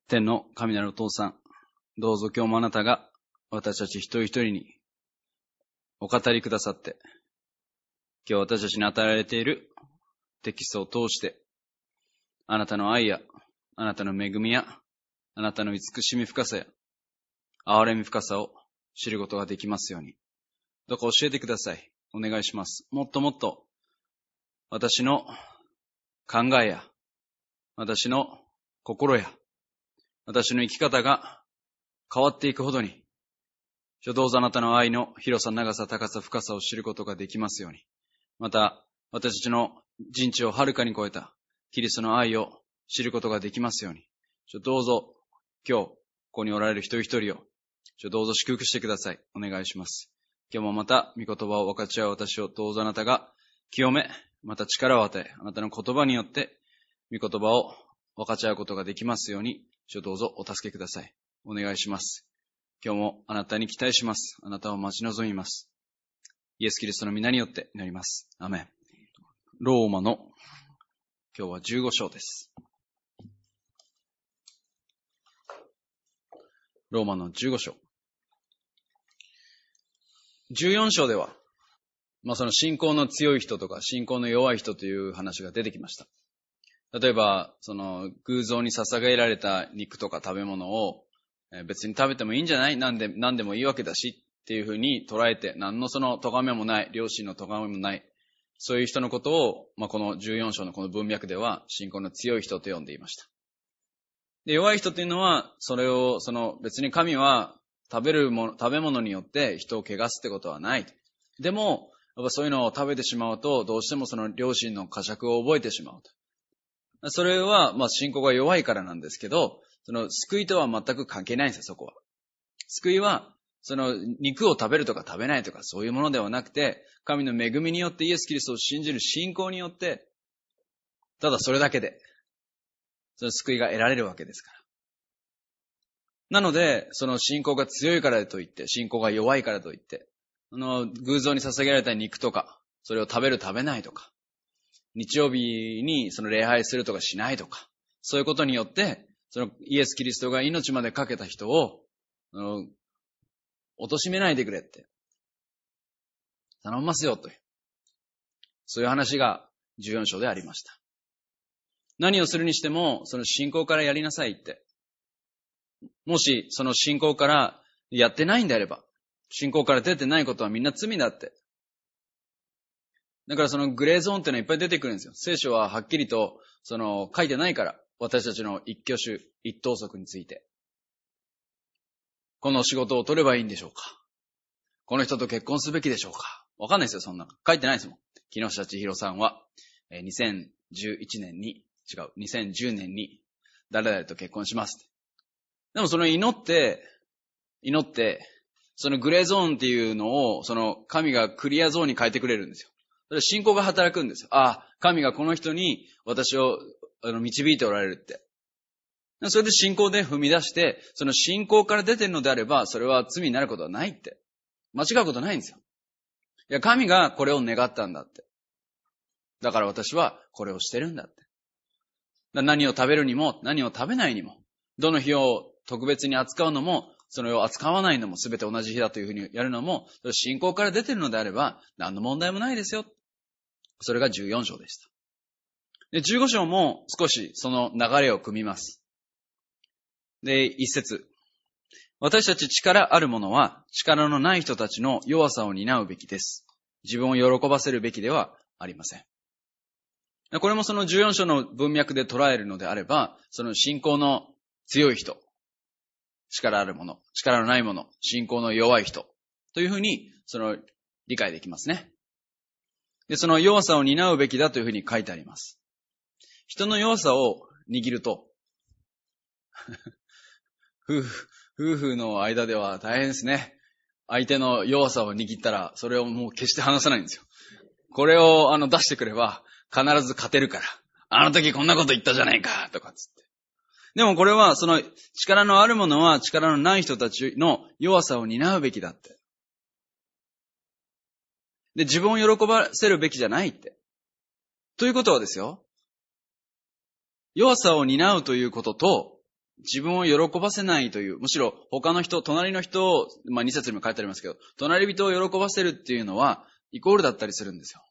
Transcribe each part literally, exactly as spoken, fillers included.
天の神なるお父さん、どうぞ今日もあなたが私たち一人一人にお語りくださって、今日私たちに与えられているテキストを通して、あなたの愛や、あなたの恵みや、あなたの慈しみ深さや、憐れみ深さを知ることができますように、どうか教えてください。お願いします。もっともっと私の考えや、私の心や、私の生き方が変わっていくほどに、どうぞあなたの愛の広さ、長さ、高さ、深さを知ることができますように。また、私たちの人知をはるかに超えたキリストの愛を知ることができますように。どうぞ今日、ここにおられる一人一人を、どうぞ祝福してください。お願いします。今日もまた、御言葉を分かち合う私をどうぞあなたが清め、また力を与え、あなたの言葉によって、御言葉を分かち合うことができますように、どうぞお助けください。お願いします。今日もあなたに期待します。あなたを待ち望みます。イエス・キリストの皆によって祈ります。アメン。ローマの今日はじゅうご章です。ローマのじゅうご章。じゅうよん章では、まあその信仰の強い人とか信仰の弱い人という話が出てきました。例えば、その偶像に捧げられた肉とか食べ物を別に食べてもいいんじゃない？何で、何でもいいわけだしっていうふうに捉えて、何のその咎めもない、良心の咎めもない、そういう人のことを、まあ、このじゅうよん章のこの文脈では信仰の強い人と呼んでいました。で、弱い人というのは、それを、その別に神は食べるもの、食べ物によって人を汚すってことはない。でも、やっぱそういうのを食べてしまうと、どうしてもその良心の呵責を覚えてしまうと。それは、まあ、信仰が弱いからなんですけど、その救いとは全く関係ないんですよ、そこは。救いは、その肉を食べるとか食べないとかそういうものではなくて、神の恵みによってイエス・キリストを信じる信仰によって、ただそれだけで、その救いが得られるわけですから。なので、その信仰が強いからといって、信仰が弱いからといって、あの、偶像に捧げられた肉とか、それを食べる食べないとか、日曜日にその礼拝するとかしないとか、そういうことによって、そのイエス・キリストが命までかけた人を、あの、貶めないでくれって、頼みますよという、そういう話がじゅうよん章でありました。何をするにしても、その信仰からやりなさいって。もし、その信仰からやってないんであれば、信仰から出てないことはみんな罪だって。だからそのグレーゾーンっていうのはいっぱい出てくるんですよ。聖書ははっきりとその書いてないから、私たちの一挙手一投足について。この仕事を取ればいいんでしょうか？この人と結婚すべきでしょうか？わかんないですよ、そんな。書いてないですもん。木下千尋さんは、にせんじゅういちねんに、違う、にせんじゅうねんに誰々と結婚しますって。でもその祈って、祈って、そのグレーゾーンっていうのを、その神がクリアゾーンに変えてくれるんですよ。それ信仰が働くんですよ。ああ、神がこの人に私をあの導いておられるって。それで信仰で踏み出して、その信仰から出てるのであれば、それは罪になることはないって。間違うことないんですよ。いや、神がこれを願ったんだって。だから私はこれをしてるんだって。何を食べるにも、何を食べないにも、どの日を特別に扱うのも、それを扱わないのも全て同じ日だというふうにやるのも、信仰から出てるのであれば、何の問題もないですよ。それがじゅうよん章でした。で、じゅうご章も少しその流れを組みます。で、一節。私たち力ある者は力のない人たちの弱さを担うべきです。自分を喜ばせるべきではありません。これもそのじゅうよん章の文脈で捉えるのであれば、その信仰の強い人、力ある者、力のない者、信仰の弱い人というふうにその理解できますね。で、その弱さを担うべきだというふうに書いてあります。人の弱さを握ると、夫婦、夫婦の間では大変ですね。相手の弱さを握ったら、それをもう決して離さないんですよ。これをあの出してくれば、必ず勝てるから。あの時こんなこと言ったじゃないか、とかつって。でもこれは、その力のある者は力のない人たちの弱さを担うべきだって。で、自分を喜ばせるべきじゃないって。ということはですよ。弱さを担うということと、 自分を喜ばせないという、むしろ他の人、隣の人を、まあに節にも書いてありますけど、隣人を喜ばせるっていうのは、イコールだったりするんですよ。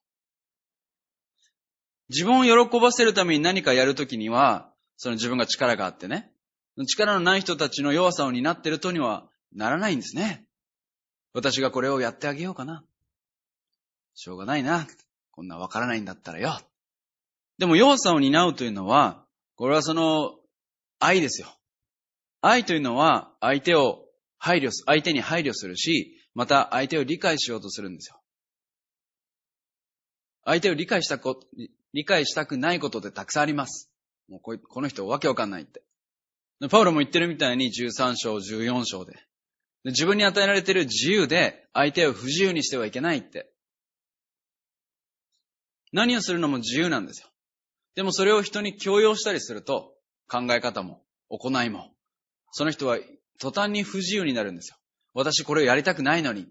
自分を喜ばせるために何かやるときには、その自分が力があってね、力のない人たちの弱さを担っているとにはならないんですね。私がこれをやってあげようかな。しょうがないな。こんなわからないんだったらよ。でも弱さを担うというのは、これはその愛ですよ。愛というのは相手を配慮す、相手に配慮するし、また相手を理解しようとするんですよ。相手を理解したこ、理解したくないことってたくさんあります。もうこいこの人わけわかんないって。パウロも言ってるみたいにじゅうさん章、じゅうよん章で。自分に与えられている自由で相手を不自由にしてはいけないって。何をするのも自由なんですよ。でもそれを人に強要したりすると、考え方も行いも、その人は途端に不自由になるんですよ。私これをやりたくないのにって。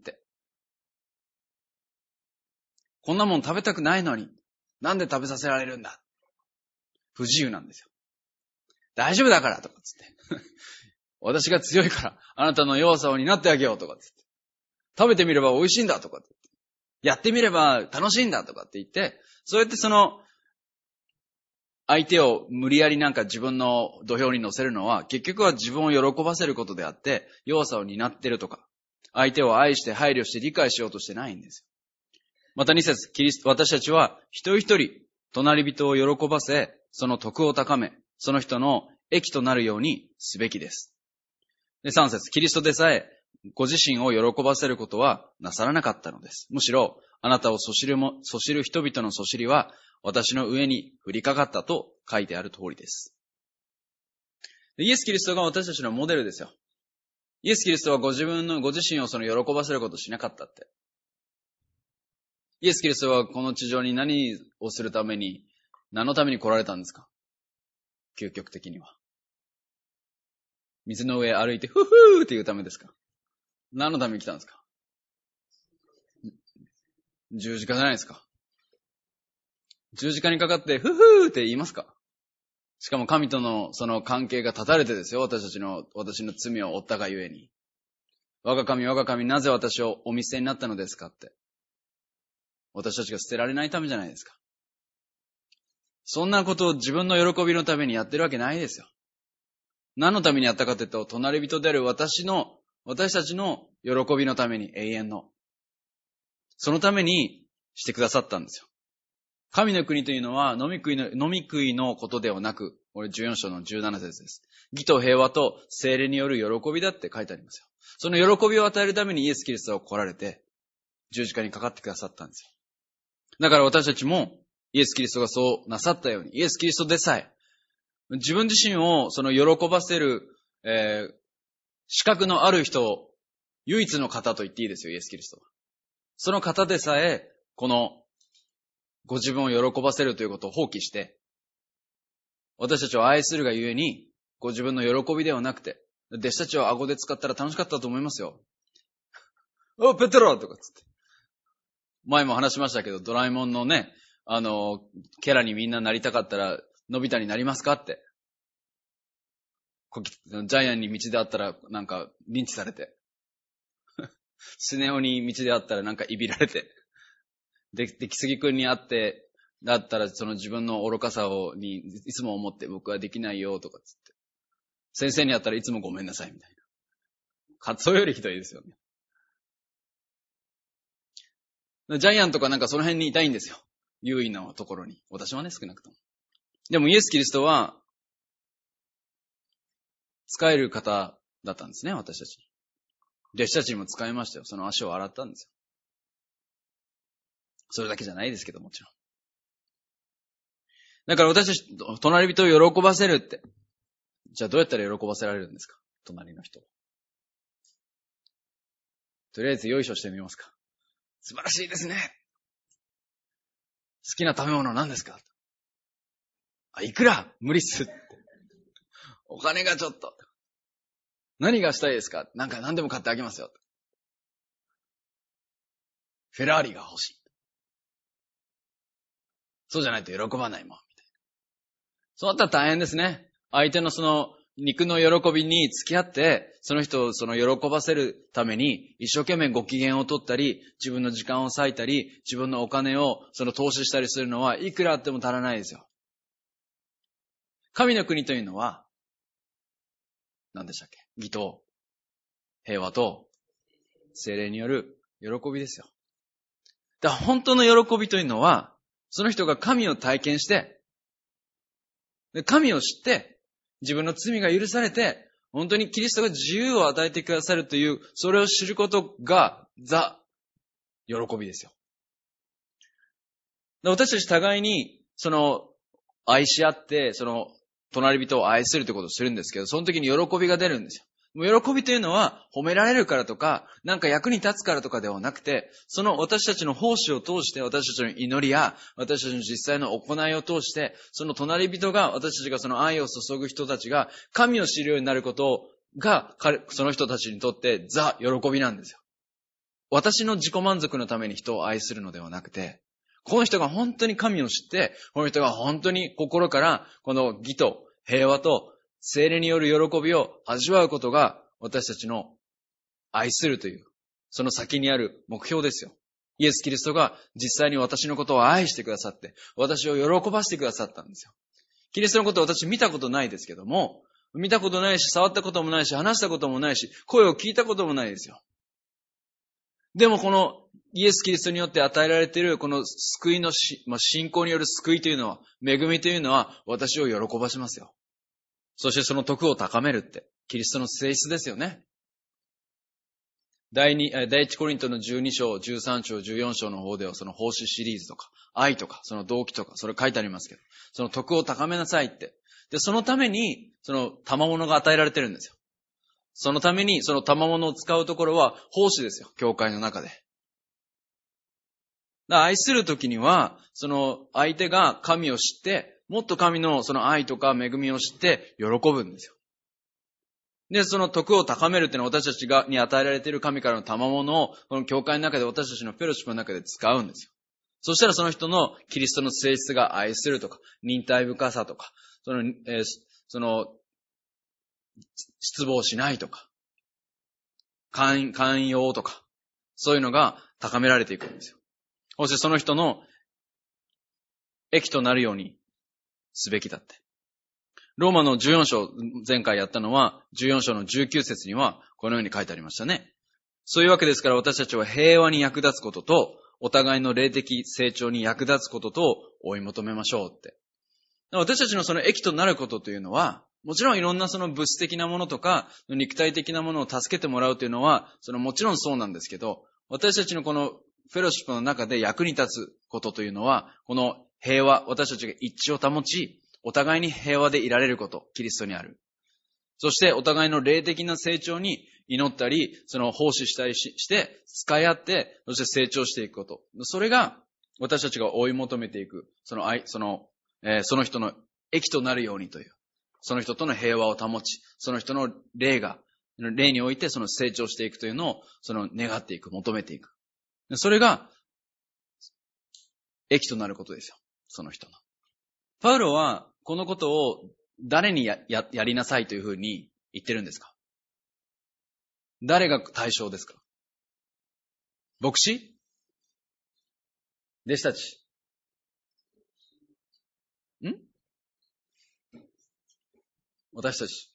こんなもん食べたくないのに、なんで食べさせられるんだ。不自由なんですよ。大丈夫だからとかつって。私が強いから、あなたの弱さを担ってあげようとかつって。食べてみれば美味しいんだとかって。やってみれば楽しいんだとかって言って、そうやってその、相手を無理やりなんか自分の土俵に乗せるのは、結局は自分を喜ばせることであって、弱さを担ってるとか、相手を愛して配慮して理解しようとしてないんですよ。また二節、キリスト、私たちは一人一人、隣人を喜ばせ、その徳を高め、その人の益となるようにすべきです。で、三節、キリストでさえ、ご自身を喜ばせることはなさらなかったのです。むしろ、あなたをそしるも、そしる人々のそしりは、私の上に降りかかったと書いてある通りです。でイエス・キリストが私たちのモデルですよ。イエス・キリストはご自分の、ご自身をその喜ばせることをしなかったって。イエス・キリストはこの地上に何をするために、何のために来られたんですか？究極的には。水の上歩いて、ふふーっていうためですか？何のために来たんですか？十字架じゃないですか。十字架にかかって、ふふーって言いますか？しかも神とのその関係が断たれてですよ。私たちの、私の罪を負ったがゆえに。我が神、我が神、なぜ私をお見捨てになったのですかって。私たちが捨てられないためじゃないですか。そんなことを自分の喜びのためにやってるわけないですよ。何のためにやったかというと、隣人である私の、私たちの喜びのために、永遠の。そのためにしてくださったんですよ。神の国というのは飲み食いの、飲み食いのことではなく、これじゅうよん章のじゅうなな節です。義と平和と聖霊による喜びだって書いてありますよ。その喜びを与えるためにイエス・キリストは来られて、十字架にかかってくださったんですよ。だから私たちもイエス・キリストがそうなさったように、イエス・キリストでさえ、自分自身をその喜ばせる、えー、資格のある人、唯一の方と言っていいですよ、イエス・キリストは。その方でさえ、このご自分を喜ばせるということを放棄して、私たちを愛するがゆえに、ご自分の喜びではなくて、弟子たちを顎で使ったら楽しかったと思いますよ。お、ペテロとかつって。前も話しましたけど、ドラえもんのね、あの、キャラにみんななりたかったら、のび太になりますかって。ジャイアンに道で会ったら、なんか、リンチされて。スネ夫に道で会ったら、なんか、いびられて。で、できすぎくんに会って、だったら、その自分の愚かさを、に、いつも思って、僕はできないよ、とかつって。先生に会ったらいつもごめんなさい、みたいな。カツオよりひどいですよね。ジャイアンとかなんかその辺にいたいんですよ。優位なところに。私はね、少なくとも。でもイエス・キリストは、使える方だったんですね、私たちに。弟子たちにも使いましたよ。その足を洗ったんですよ。それだけじゃないですけど、もちろん。だから私たち、隣人を喜ばせるって。じゃあどうやったら喜ばせられるんですか？隣の人。とりあえずよいしょしてみますか？素晴らしいですね。好きな食べ物は何ですか？あ、いくら？無理っす。お金がちょっと。何がしたいですか？なんか何でも買ってあげますよ。フェラーリが欲しい。そうじゃないと喜ばないもん。みたいな。そうなったら大変ですね。相手のその肉の喜びに付き合って、その人をその喜ばせるために、一生懸命ご機嫌を取ったり、自分の時間を割いたり、自分のお金をその投資したりするのは、いくらあっても足らないですよ。神の国というのは、何でしたっけ？義と、平和と、聖霊による喜びですよ。だから本当の喜びというのは、その人が神を体験して、神を知って、自分の罪が許されて、本当にキリストが自由を与えてくださるという、それを知ることが、ザ、喜びですよ。私たち互いに、その、愛し合って、その、隣人を愛するということをするんですけど、その時に喜びが出るんですよ。喜びというのは褒められるからとか、なんか役に立つからとかではなくて、その私たちの奉仕を通して、私たちの祈りや、私たちの実際の行いを通して、その隣人が、私たちがその愛を注ぐ人たちが、神を知るようになることが、その人たちにとってザ・喜びなんですよ。私の自己満足のために人を愛するのではなくて、この人が本当に神を知って、この人が本当に心から、この義と平和と、聖霊による喜びを味わうことが私たちの愛するという、その先にある目標ですよ。イエス・キリストが実際に私のことを愛してくださって、私を喜ばせてくださったんですよ。キリストのことを私見たことないですけども、見たことないし、触ったこともないし、話したこともないし、声を聞いたこともないですよ。でもこのイエス・キリストによって与えられているこの救いのし、まあ、信仰による救いというのは、恵みというのは私を喜ばしますよ。そしてその徳を高めるって、キリストの性質ですよね。第二、第一コリントのじゅうに章、じゅうさん章、じゅうよん章の方ではその奉仕シリーズとか、愛とか、その動機とか、それ書いてありますけど、その徳を高めなさいって。で、そのために、その賜物が与えられてるんですよ。そのために、その賜物を使うところは奉仕ですよ。教会の中で。だ愛するときには、その相手が神を知って、もっと神のその愛とか恵みを知って喜ぶんですよ。で、その徳を高めるっていうのは私たちがに与えられている神からの賜物を、この教会の中で私たちのフェロシップの中で使うんですよ。そしたらその人のキリストの性質が愛するとか、忍耐深さとか、その、えー、その、失望しないとか、寛、寛容とか、そういうのが高められていくんですよ。そしてその人の益となるようにすべきだって。ローマのじゅうよん章、前回やったのは、じゅうよん章のじゅうきゅう節には、このように書いてありましたね。そういうわけですから私たちは平和に役立つことと、お互いの霊的成長に役立つことと追い求めましょうって。私たちのその益となることというのは、もちろんいろんなその物質的なものとか、肉体的なものを助けてもらうというのは、そのもちろんそうなんですけど、私たちのこのフェロシップの中で役に立つことというのは、この平和、私たちが一致を保ち、お互いに平和でいられること、キリストにある。そしてお互いの霊的な成長に祈ったり、その奉仕したりして、使い合って、そして成長していくこと。それが私たちが追い求めていく、その愛、その、えー、その人の益となるようにという、その人との平和を保ち、その人の霊が、霊においてその成長していくというのを、その願っていく、求めていく。それが、益となることですよ。その人の。パウロは、このことを誰に や, や, やりなさいというふうに言ってるんですか？誰が対象ですか？牧師？弟子たち？ん？私たち。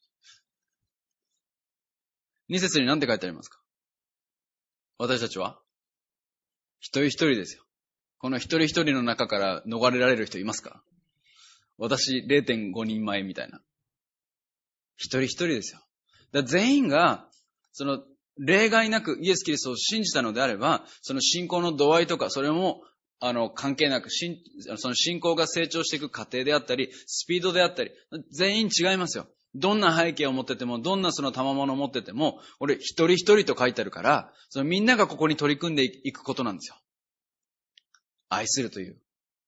二節に何て書いてありますか？私たちは一人一人ですよ。この一人一人の中から逃れられる人いますか？私 れいてんご 人前みたいな。一人一人ですよ。だ全員が、その、例外なくイエス・キリストを信じたのであれば、その信仰の度合いとか、それも、あの、関係なく、その信仰が成長していく過程であったり、スピードであったり、全員違いますよ。どんな背景を持ってても、どんなその賜物を持ってても、俺一人一人と書いてあるから、そのみんながここに取り組んでいくことなんですよ。愛するという。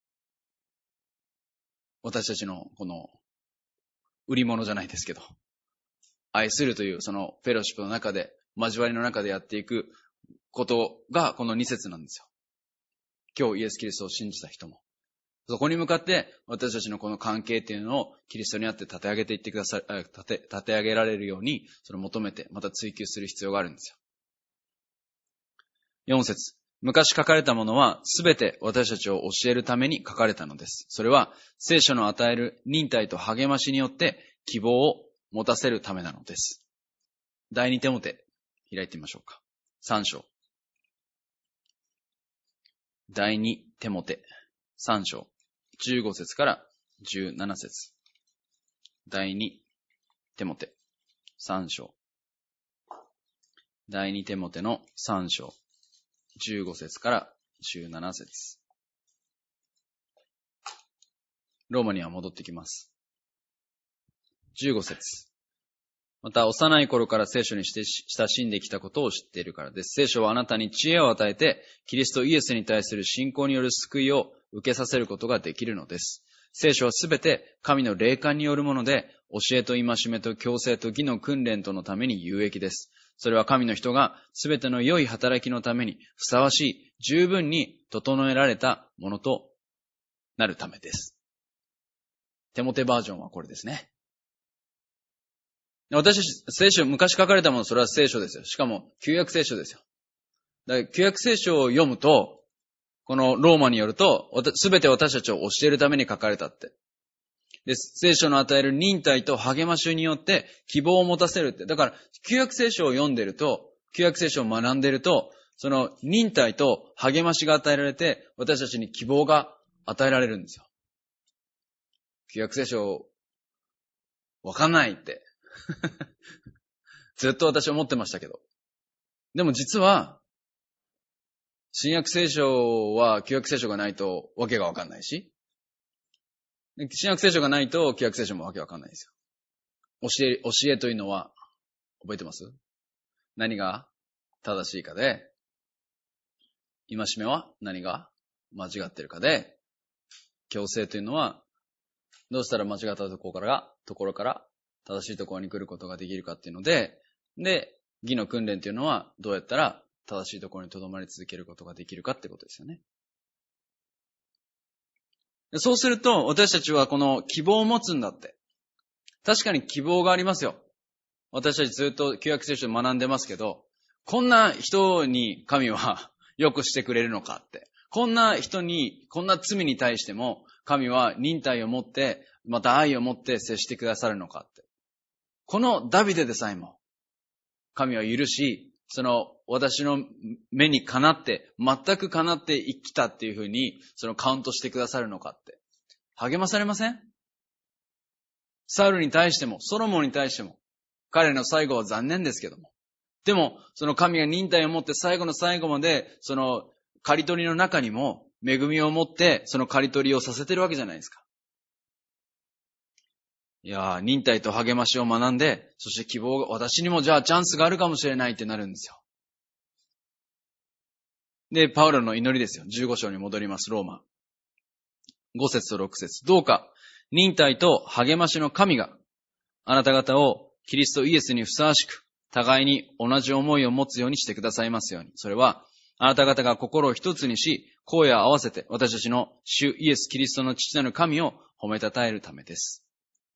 私たちのこの売り物じゃないですけど、愛するというそのフェロシップの中で、交わりの中でやっていくことがこのに節なんですよ。今日イエス・キリストを信じた人も、 そこに向かって私たちのこの関係っていうのをキリストにあって立て上げていってください、立て、立て上げられるように、それを求めて、また追求する必要があるんですよ。よん節。昔書かれたものはすべて私たちを教えるために書かれたのです。それは聖書の与える忍耐と励ましによって希望を持たせるためなのです。第二テモテ、開いてみましょうか。さん章。第二テモテ、さん章。じゅうご節からじゅうなな節。第二テモテ、さん章。第二テモテのさん章。じゅうご節からじゅうなな節。ローマには戻ってきます。じゅうご節。また幼い頃から聖書にして親しんできたことを知っているからです。聖書はあなたに知恵を与えて、キリストイエスに対する信仰による救いを受けさせることができるのです。聖書はすべて神の霊感によるもので、教えと戒めと矯正と義の訓練とのために有益です。それは神の人がすべての良い働きのためにふさわしい、十分に整えられたものとなるためです。テモテバージョンはこれですね。私たち、聖書、昔書かれたもの、それは聖書ですよ。しかも、旧約聖書ですよ。だから旧約聖書を読むと、このローマによると、すべて私たちを教えるために書かれたって。で、聖書の与える忍耐と励ましによって希望を持たせるって。だから、旧約聖書を読んでると、旧約聖書を学んでると、その忍耐と励ましが与えられて、私たちに希望が与えられるんですよ。旧約聖書、わかんないって。ずっと私は思ってましたけど。でも実は、新約聖書は旧約聖書がないとわけがわかんないし、新約聖書がないと旧約聖書もわけわかんないですよ。教え、教えというのは、覚えてます？何が正しいかで、戒めは何が間違ってるかで、矯正というのは、どうしたら間違ったところから、ところから正しいところに来ることができるかっていうので、で、義の訓練というのはどうやったら正しいところに留まり続けることができるかってことですよね。そうすると、私たちはこの希望を持つんだって。確かに希望がありますよ。私たちずっと旧約聖書で学んでますけど、こんな人に神はよくしてくれるのかって。こんな人に、こんな罪に対しても神は忍耐を持って、また愛を持って接してくださるのかって。このダビデでさえも、神は許し、その私の目にかなって、全くかなって生きたっていうふうに、そのカウントしてくださるのかって。励まされません？サウルに対しても、ソロモンに対しても、彼の最後は残念ですけども。でも、その神が忍耐を持って最後の最後まで、その刈り取りの中にも恵みを持って、その刈り取りをさせてるわけじゃないですか。いやー、忍耐と励ましを学んで、そして希望が、私にもじゃあチャンスがあるかもしれないってなるんですよ。で、パウロの祈りですよ。じゅうご章に戻ります、ローマ。ご節とろく節。どうか、忍耐と励ましの神が、あなた方をキリストイエスにふさわしく、互いに同じ思いを持つようにしてくださいますように。それは、あなた方が心を一つにし、声を合わせて、私たちの主イエス・キリストの父なる神を褒めたたえるためです。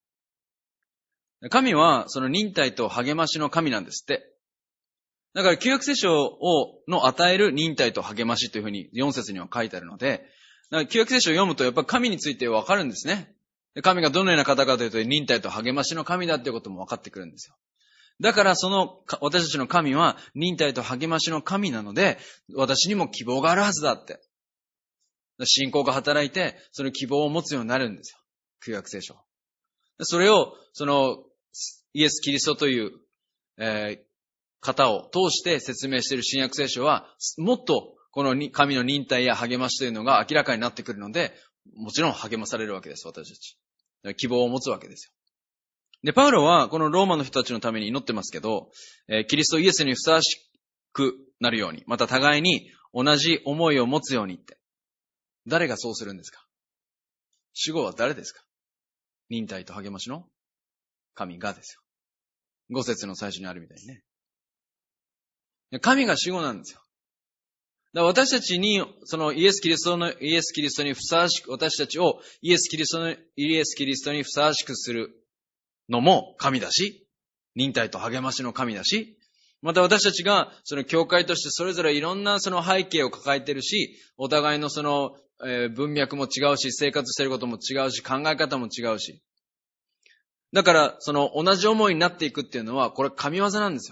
神は、その忍耐と励ましの神なんですって。だから、旧約聖書を、の与える忍耐と励ましというふうによん節には書いてあるので、だから旧約聖書を読むと、やっぱり神についてわかるんですね。神がどのような方かというと、忍耐と励ましの神だということも分かってくるんですよ。だから、その、私たちの神は、忍耐と励ましの神なので、私にも希望があるはずだって。信仰が働いて、その希望を持つようになるんですよ。旧約聖書。それを、その、イエス・キリストという、えー、方を通して説明している新約聖書は、もっとこの神の忍耐や励ましというのが明らかになってくるので、もちろん励まされるわけです、私たち。希望を持つわけですよ。で、パウロはこのローマの人たちのために祈ってますけど、えー、キリストイエスにふさわしくなるように、また互いに同じ思いを持つようにって。誰がそうするんですか？主語は誰ですか？忍耐と励ましの神がですよ。五節の最初にあるみたいにね。神が主語なんですよ。 だから私たちに、そのイエス・キリストの、イエス・キリストにふさわしく、私たちをイエス・キリストの、イエス・キリストにふさわしくするのも神だし、忍耐と励ましの神だし、また私たちがその教会としてそれぞれいろんなその背景を抱えているし、お互いのその、えー、文脈も違うし、生活していることも違うし、考え方も違うし。だからその同じ思いになっていくっていうのは、これ神業なんですよ。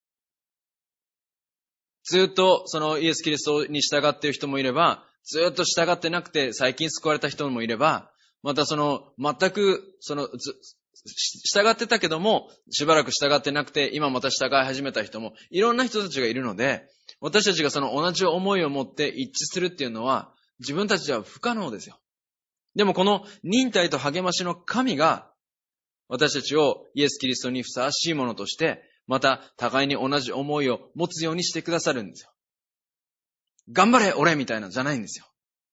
ずっとそのイエス・キリストに従っている人もいれば、ずっと従ってなくて最近救われた人もいれば、またその全くその従ってたけどもしばらく従ってなくて今また従い始めた人もいろんな人たちがいるので、私たちがその同じ思いを持って一致するっていうのは自分たちでは不可能ですよ。でもこの忍耐と励ましの神が私たちをイエス・キリストにふさわしいものとしてまた互いに同じ思いを持つようにしてくださるんですよ。頑張れ俺みたいなのじゃないんですよ。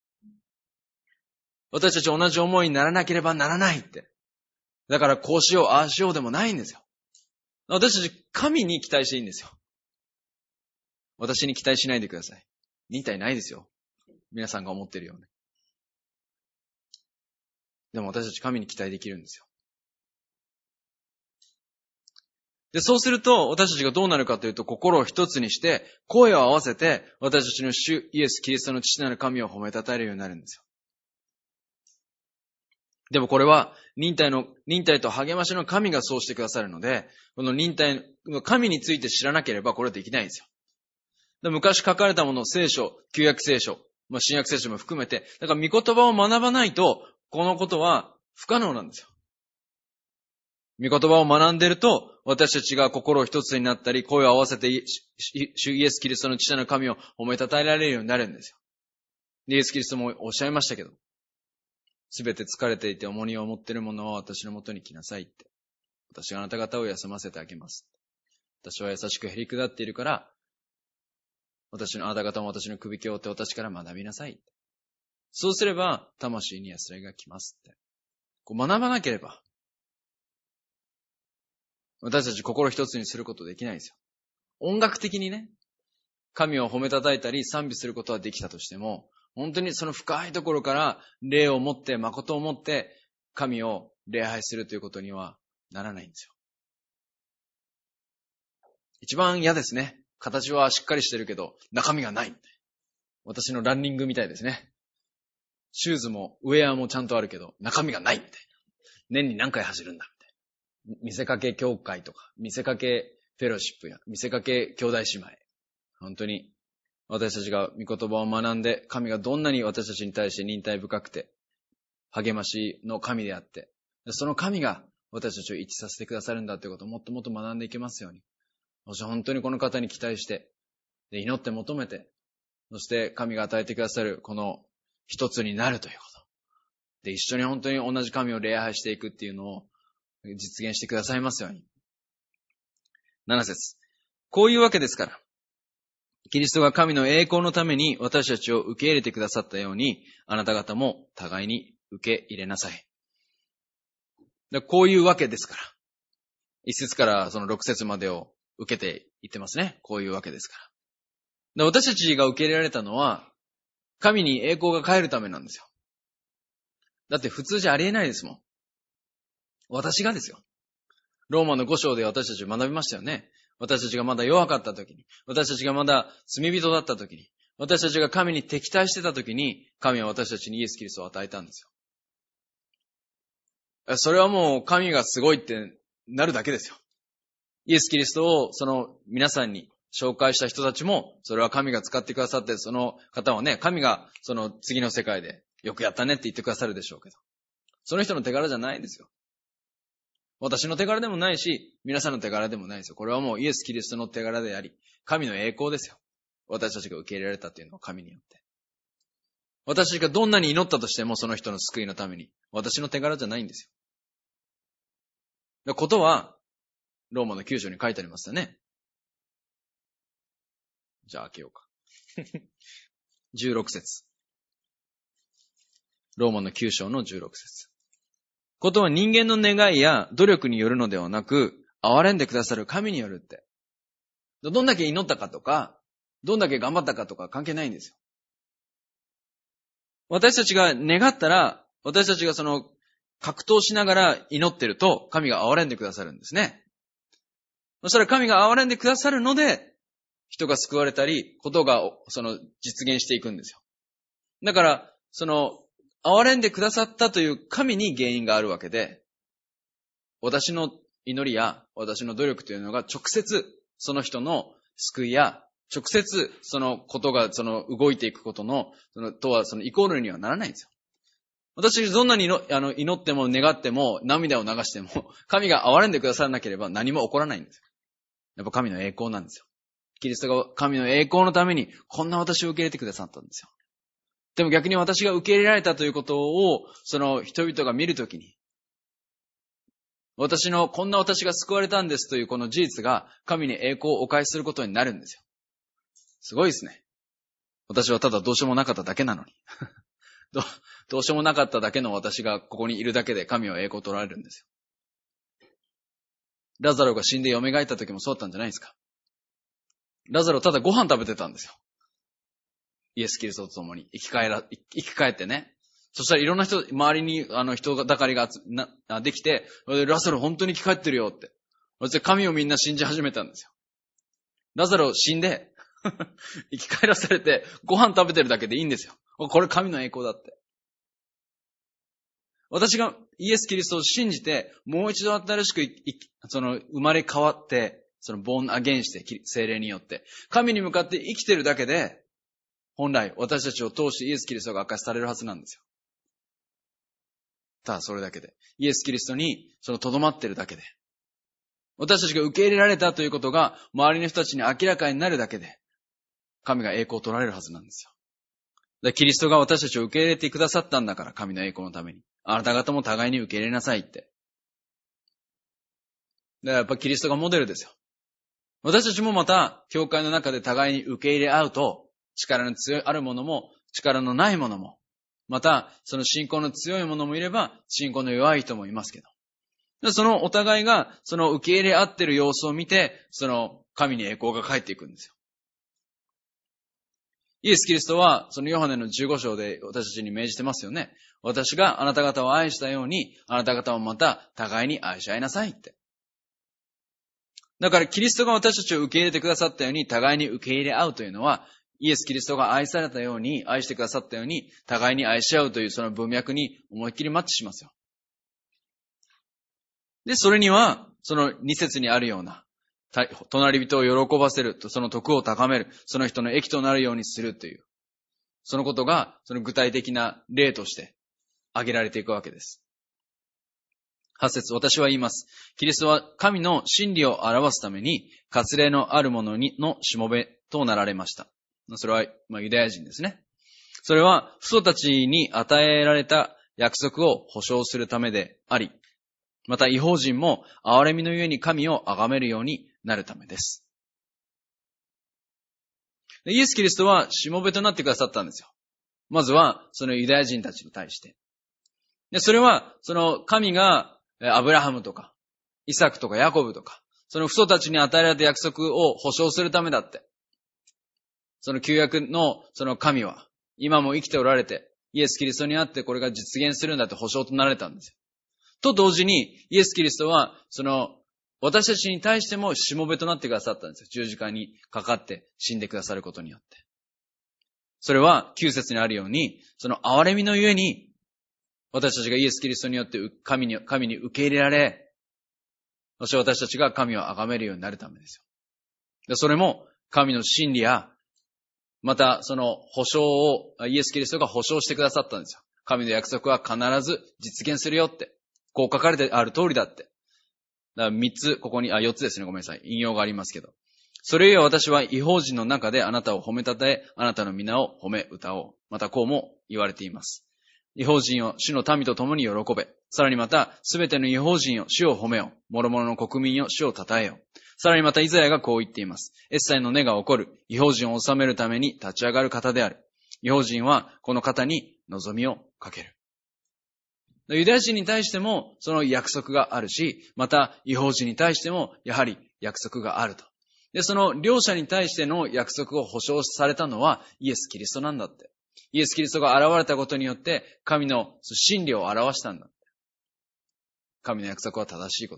私たち同じ思いにならなければならないって。だからこうしようああしようでもないんですよ。私たち神に期待していいんですよ。私に期待しないでください。忍耐ないですよ。皆さんが思っているように。でも私たち神に期待できるんですよ。で、そうすると、私たちがどうなるかというと、心を一つにして、声を合わせて、私たちの主イエス・キリストの父なる神を褒めたたえるようになるんですよ。でもこれは、忍耐の、忍耐と励ましの神がそうしてくださるので、この忍耐の神について知らなければこれはできないんですよ。で昔書かれたもの、聖書、旧約聖書、まあ、新約聖書も含めて、だから御言葉を学ばないと、このことは不可能なんですよ。御言葉を学んでいると、私たちが心を一つになったり、声を合わせて、主イエス・キリストの父なる神を褒めたたえられるようになるんですよ。イエス・キリストもおっしゃいましたけど、すべて疲れていて重荷を持っている者は私のもとに来なさいって。私があなた方を休ませてあげます。私は優しくへり下っているから、私のあなた方も私の首輝を追って私から学びなさい。そうすれば、魂に安らぎが来ますって。こう学ばなければ、私たち心一つにすることできないんですよ。音楽的にね、神を褒めたたえたり賛美することはできたとしても、本当にその深いところから霊を持って、誠を持って神を礼拝するということにはならないんですよ。一番嫌ですね。形はしっかりしてるけど中身がない。私のランニングみたいですね。シューズもウェアもちゃんとあるけど中身がないみたいな。年に何回走るんだみたいな。見せかけ教会とか、見せかけフェローシップや見せかけ兄弟姉妹。本当に私たちが御言葉を学んで、神がどんなに私たちに対して忍耐深くて、励ましの神であって、その神が私たちを一致させてくださるんだということをもっともっと学んでいけますように。私は本当にこの方に期待して、で祈って求めて、そして神が与えてくださるこの一つになるということ。で、一緒に本当に同じ神を礼拝していくっていうのを実現してくださいますように。なな節。こういうわけですから。キリストが神の栄光のために私たちを受け入れてくださったように、あなた方も互いに受け入れなさい。でこういうわけですから。一節からその六節までを受けていってますね。こういうわけですから。で私たちが受け入れられたのは、神に栄光が返るためなんですよ。だって普通じゃありえないですもん。私がですよ。ローマの五章で私たち学びましたよね。私たちがまだ弱かった時に、私たちがまだ罪人だった時に、私たちが神に敵対してた時に、神は私たちにイエス・キリストを与えたんですよ。それはもう神がすごいってなるだけですよ。イエス・キリストをその皆さんに紹介した人たちも、それは神が使ってくださって、その方はね、神がその次の世界でよくやったねって言ってくださるでしょうけど、その人の手柄じゃないんですよ。私の手柄でもないし、皆さんの手柄でもないですよ。これはもうイエス・キリストの手柄であり、神の栄光ですよ。私たちが受け入れられたというのは神によって。私たちがどんなに祈ったとしてもその人の救いのために、私の手柄じゃないんですよ。ことは、ローマのきゅう章に書いてありますよね。じゃあ開けようか。じゅうろく節。ローマのきゅう章のじゅうろく節。ことは人間の願いや努力によるのではなく、憐れんでくださる神によるって。どんだけ祈ったかとか、 どんだけ頑張ったかとか関係ないんですよ。私たちが願ったら、私たちがその格闘しながら祈ってると、神が憐れんでくださるんですね。そしたら神が憐れんでくださるので、人が救われたり、ことがその実現していくんですよ。だから、その、憐れんでくださったという神に原因があるわけで、私の祈りや私の努力というのが直接その人の救いや、直接そのことがその動いていくことの、そのとはそのイコールにはならないんですよ。私どんなに祈あの祈っても願っても涙を流しても、神が憐れんでくださらなければ何も起こらないんですよ。やっぱ神の栄光なんですよ。キリストが神の栄光のためにこんな私を受け入れてくださったんですよ。でも逆に私が受け入れられたということを、その人々が見るときに、私の、こんな私が救われたんですというこの事実が神に栄光をお返しすることになるんですよ。すごいですね。私はただどうしようもなかっただけなのに。ど, どうしようもなかっただけの私がここにいるだけで神は栄光を取られるんですよ。ラザロが死んで蘇った時もそうだったんじゃないですか。ラザロただご飯食べてたんですよ。イエス・キリストと共に生き返ら、生き返ってね。そしたらいろんな人、周りにあの人だかりがなできて、ラザロ本当に生き返ってるよって。そして神をみんな信じ始めたんですよ。ラザロ死んで、生き返らされて、ご飯食べてるだけでいいんですよ。これ神の栄光だって。私がイエス・キリストを信じて、もう一度新しくその生まれ変わって、そのボーンアゲインして、聖霊によって、神に向かって生きてるだけで、本来私たちを通してイエス・キリストが明かしされるはずなんですよ。ただそれだけで。イエス・キリストにその留まってるだけで。私たちが受け入れられたということが周りの人たちに明らかになるだけで、神が栄光を取られるはずなんですよ。でキリストが私たちを受け入れてくださったんだから、神の栄光のために。あなた方も互いに受け入れなさいって。だからやっぱキリストがモデルですよ。私たちもまた、教会の中で互いに受け入れ合うと、力の強いあるものも、力のないものも、また、その信仰の強いものもいれば、信仰の弱い人もいますけど。そのお互いが、その受け入れ合ってる様子を見て、その神に栄光が返っていくんですよ。イエス・キリストは、そのヨハネのじゅうご章で私たちに命じてますよね。私があなた方を愛したように、あなた方もまた互いに愛し合いなさいって。だからキリストが私たちを受け入れてくださったように、互いに受け入れ合うというのは、イエス・キリストが愛されたように、愛してくださったように、互いに愛し合うというその文脈に思いっきりマッチしますよ。で、それには、そのに節にあるような、隣人を喜ばせると、その徳を高める、その人の益となるようにするという、そのことが、その具体的な例として挙げられていくわけです。はち節、私は言います。キリストは神の真理を表すために、割礼のある者にのしもべとなられました。それは、まあ、ユダヤ人ですね。それは、父祖たちに与えられた約束を保証するためであり、また、異邦人も憐れみのゆえに神を崇めるようになるためです。イエス・キリストはしもべとなってくださったんですよ。まずは、そのユダヤ人たちに対して。で、それは、その神がアブラハムとか、イサクとかヤコブとか、その父祖たちに与えられた約束を保証するためだって。その旧約のその神は、今も生きておられて、イエス・キリストにあってこれが実現するんだって保証となられたんですよ。と同時に、イエス・キリストは、その、私たちに対してもしもべとなってくださったんですよ。十字架にかかって死んでくださることによって。それは、きゅう節にあるように、その憐れみのゆえに、私たちがイエス・キリストによって神に、神に受け入れられ、そして私たちが神を崇めるようになるためですよ。それも、神の真理や、また、その保証を、イエス・キリストが保証してくださったんですよ。神の約束は必ず実現するよって。こう書かれてある通りだって。だから三つ、ここに、あ、四つですね。ごめんなさい。引用がありますけど。それゆえ私は異邦人の中であなたを褒めたたえ、あなたの皆を褒め歌おう。またこうも言われています。異邦人を主の民と共に喜べ。さらにまた、すべての異邦人を主を褒めよう。諸々の国民を主をたたえよう。さらにまたイザヤがこう言っています。エッサイの根が起こる。異邦人を治めるために立ち上がる方である。異邦人はこの方に望みをかける。ユダヤ人に対してもその約束があるし、また異邦人に対してもやはり約束があると。 で、その両者に対しての約束を保証されたのはイエス・キリストなんだって。イエス・キリストが現れたことによって神の真理を表したんだって。神の約束は正しいこと。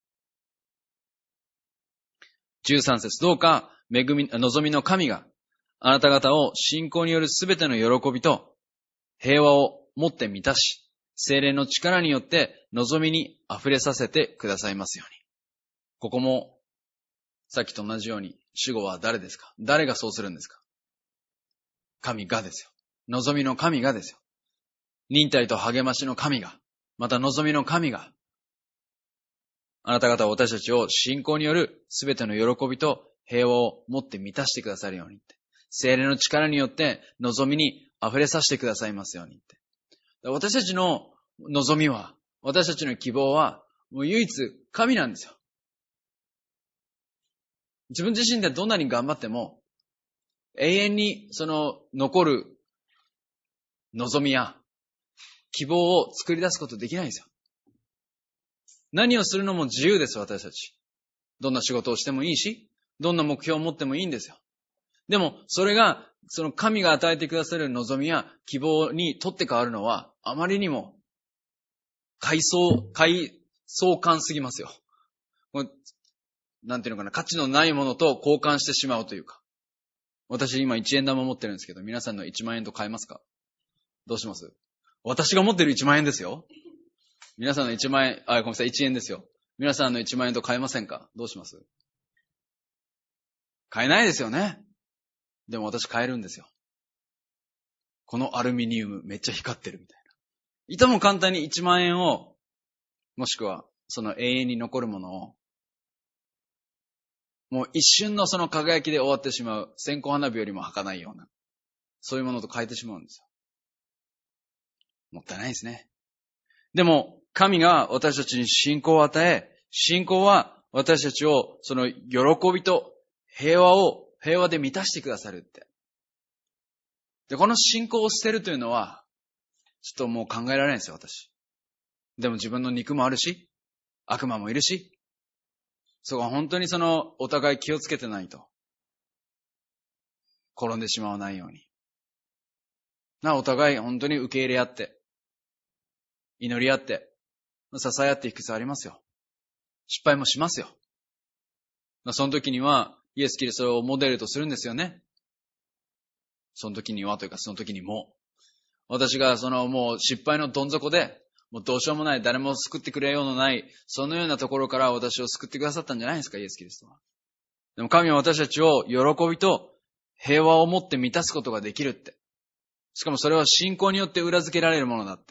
じゅうさん節、どうか恵み、望みの神があなた方を信仰によるすべての喜びと平和をもって満たし、聖霊の力によって望みに溢れさせてくださいますように。ここもさっきと同じように主語は誰ですか？誰がそうするんですか？神がですよ。望みの神がですよ。忍耐と励ましの神が、また望みの神が、あなた方は私たちを信仰によるすべての喜びと平和をもって満たしてくださるようにって。聖霊の力によって望みに溢れさせてくださいますようにって。私たちの望みは、私たちの希望は、もう唯一神なんですよ。自分自身でどんなに頑張っても、永遠にその残る望みや希望を作り出すことできないんですよ。何をするのも自由です、私たち。どんな仕事をしてもいいし、どんな目標を持ってもいいんですよ。でも、それが、その神が与えてくださる望みや希望に取って変わるのは、あまりにも、階層、階層感すぎますよ。なんていうのかな、価値のないものと交換してしまうというか。私今いちえん玉持ってるんですけど、皆さんのいちまん円と買えますか？どうします？私が持ってるいちまん円ですよ。皆さんのいちまん円、あ、ごめんなさい、いちえんですよ。皆さんのいちまん円と買えませんか？どうします？買えないですよね。でも私買えるんですよ。このアルミニウムめっちゃ光ってるみたいな。いとも簡単にいちまん円を、もしくはその永遠に残るものを、もう一瞬のその輝きで終わってしまう、線香花火よりも儚いような、そういうものと変えてしまうんですよ。もったいないですね。でも、神が私たちに信仰を与え、信仰は私たちをその喜びと平和を平和で満たしてくださるって。で、この信仰を捨てるというのは、ちょっともう考えられないですよ、私。でも自分の肉もあるし、悪魔もいるし、そこは本当にそのお互い気をつけてないと。転んでしまわないように。な、お互い本当に受け入れ合って、祈り合って、支え合っていく必要ありますよ。失敗もしますよ。その時には、イエス・キリストをモデルとするんですよね。その時にはというか、その時にも。私がそのもう失敗のどん底で、もうどうしようもない、誰も救ってくれようのない、そのようなところから私を救ってくださったんじゃないですか、イエス・キリストは。でも神は私たちを喜びと平和を持って満たすことができるって。しかもそれは信仰によって裏付けられるものだって。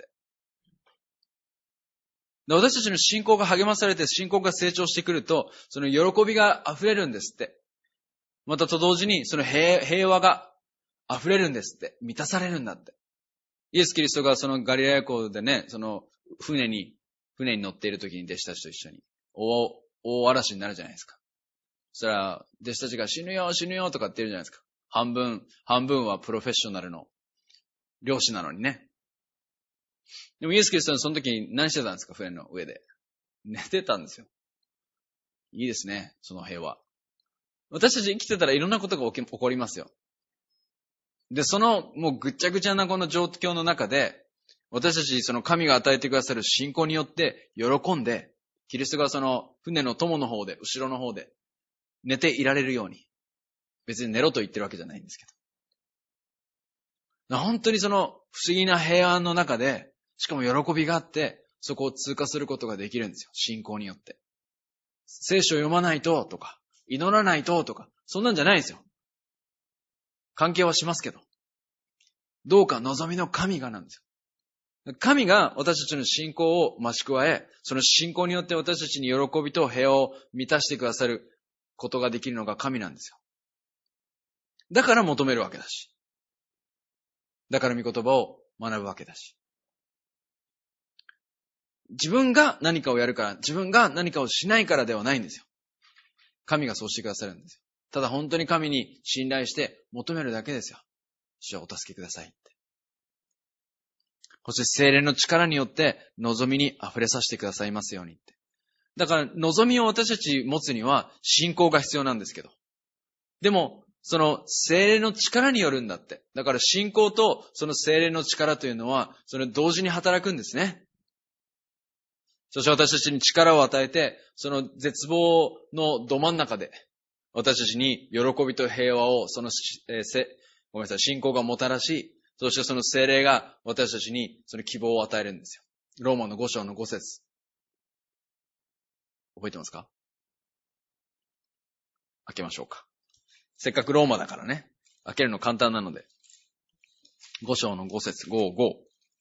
で、私たちの信仰が励まされて信仰が成長してくると、その喜びが溢れるんですって。またと同時にその 平, 平和が溢れるんですって。満たされるんだって。イエス・キリストがそのガリラヤ湖でね、その船に、船に乗っている時に弟子たちと一緒に大、大嵐になるじゃないですか。そしたら、弟子たちが死ぬよ、死ぬよとかって言うじゃないですか。半分、半分はプロフェッショナルの漁師なのにね。でもイエス・キリストはその時に何してたんですか、船の上で。寝てたんですよ。いいですね、その平和。私たち生きてたらいろんなことが起こりますよ。で、そのもうぐっちゃぐちゃなこの状況の中で、私たちその神が与えてくださる信仰によって喜んで、キリストがその船の友の方で、後ろの方で寝ていられるように。別に寝ろと言ってるわけじゃないんですけど。本当にその不思議な平安の中で、しかも喜びがあって、そこを通過することができるんですよ。信仰によって。聖書を読まないととか、祈らないととか、そんなんじゃないですよ。関係はしますけど。どうか望みの神がなんですよ。神が私たちの信仰を増し加え、その信仰によって私たちに喜びと平和を満たしてくださることができるのが神なんですよ。だから求めるわけだし。だから御言葉を学ぶわけだし。自分が何かをやるから、自分が何かをしないからではないんですよ。神がそうしてくださるんですよ。ただ本当に神に信頼して求めるだけですよ。主はお助けくださいって。そして聖霊の力によって望みに溢れさせてくださいますようにって。 だから望みを私たち持つには信仰が必要なんですけど。でも、その聖霊の力によるんだって。だから信仰とその聖霊の力というのは、それ同時に働くんですね。そして私たちに力を与えて、その絶望のど真ん中で、私たちに喜びと平和を、その、えー、せごめんなさい、信仰がもたらし、そしてその聖霊が私たちにその希望を与えるんですよ。ローマのご章のご節。覚えてますか？開けましょうか。せっかくローマだからね。開けるの簡単なので。ご章のご節、ご、ご。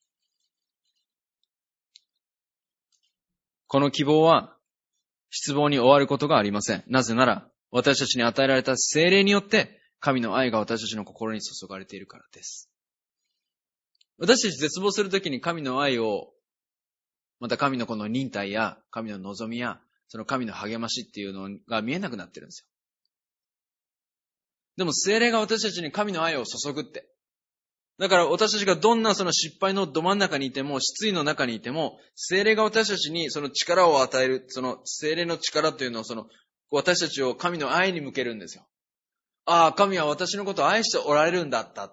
この希望は失望に終わることがありません。なぜなら、私たちに与えられた聖霊によって、神の愛が私たちの心に注がれているからです。私たち絶望するときに神の愛を、また神のこの忍耐や、神の望みや、その神の励ましっていうのが見えなくなってるんですよ。でも聖霊が私たちに神の愛を注ぐって。だから私たちがどんなその失敗のど真ん中にいても、失意の中にいても、聖霊が私たちにその力を与える、その聖霊の力というのをその、私たちを神の愛に向けるんですよ。ああ、神は私のことを愛しておられるんだったって。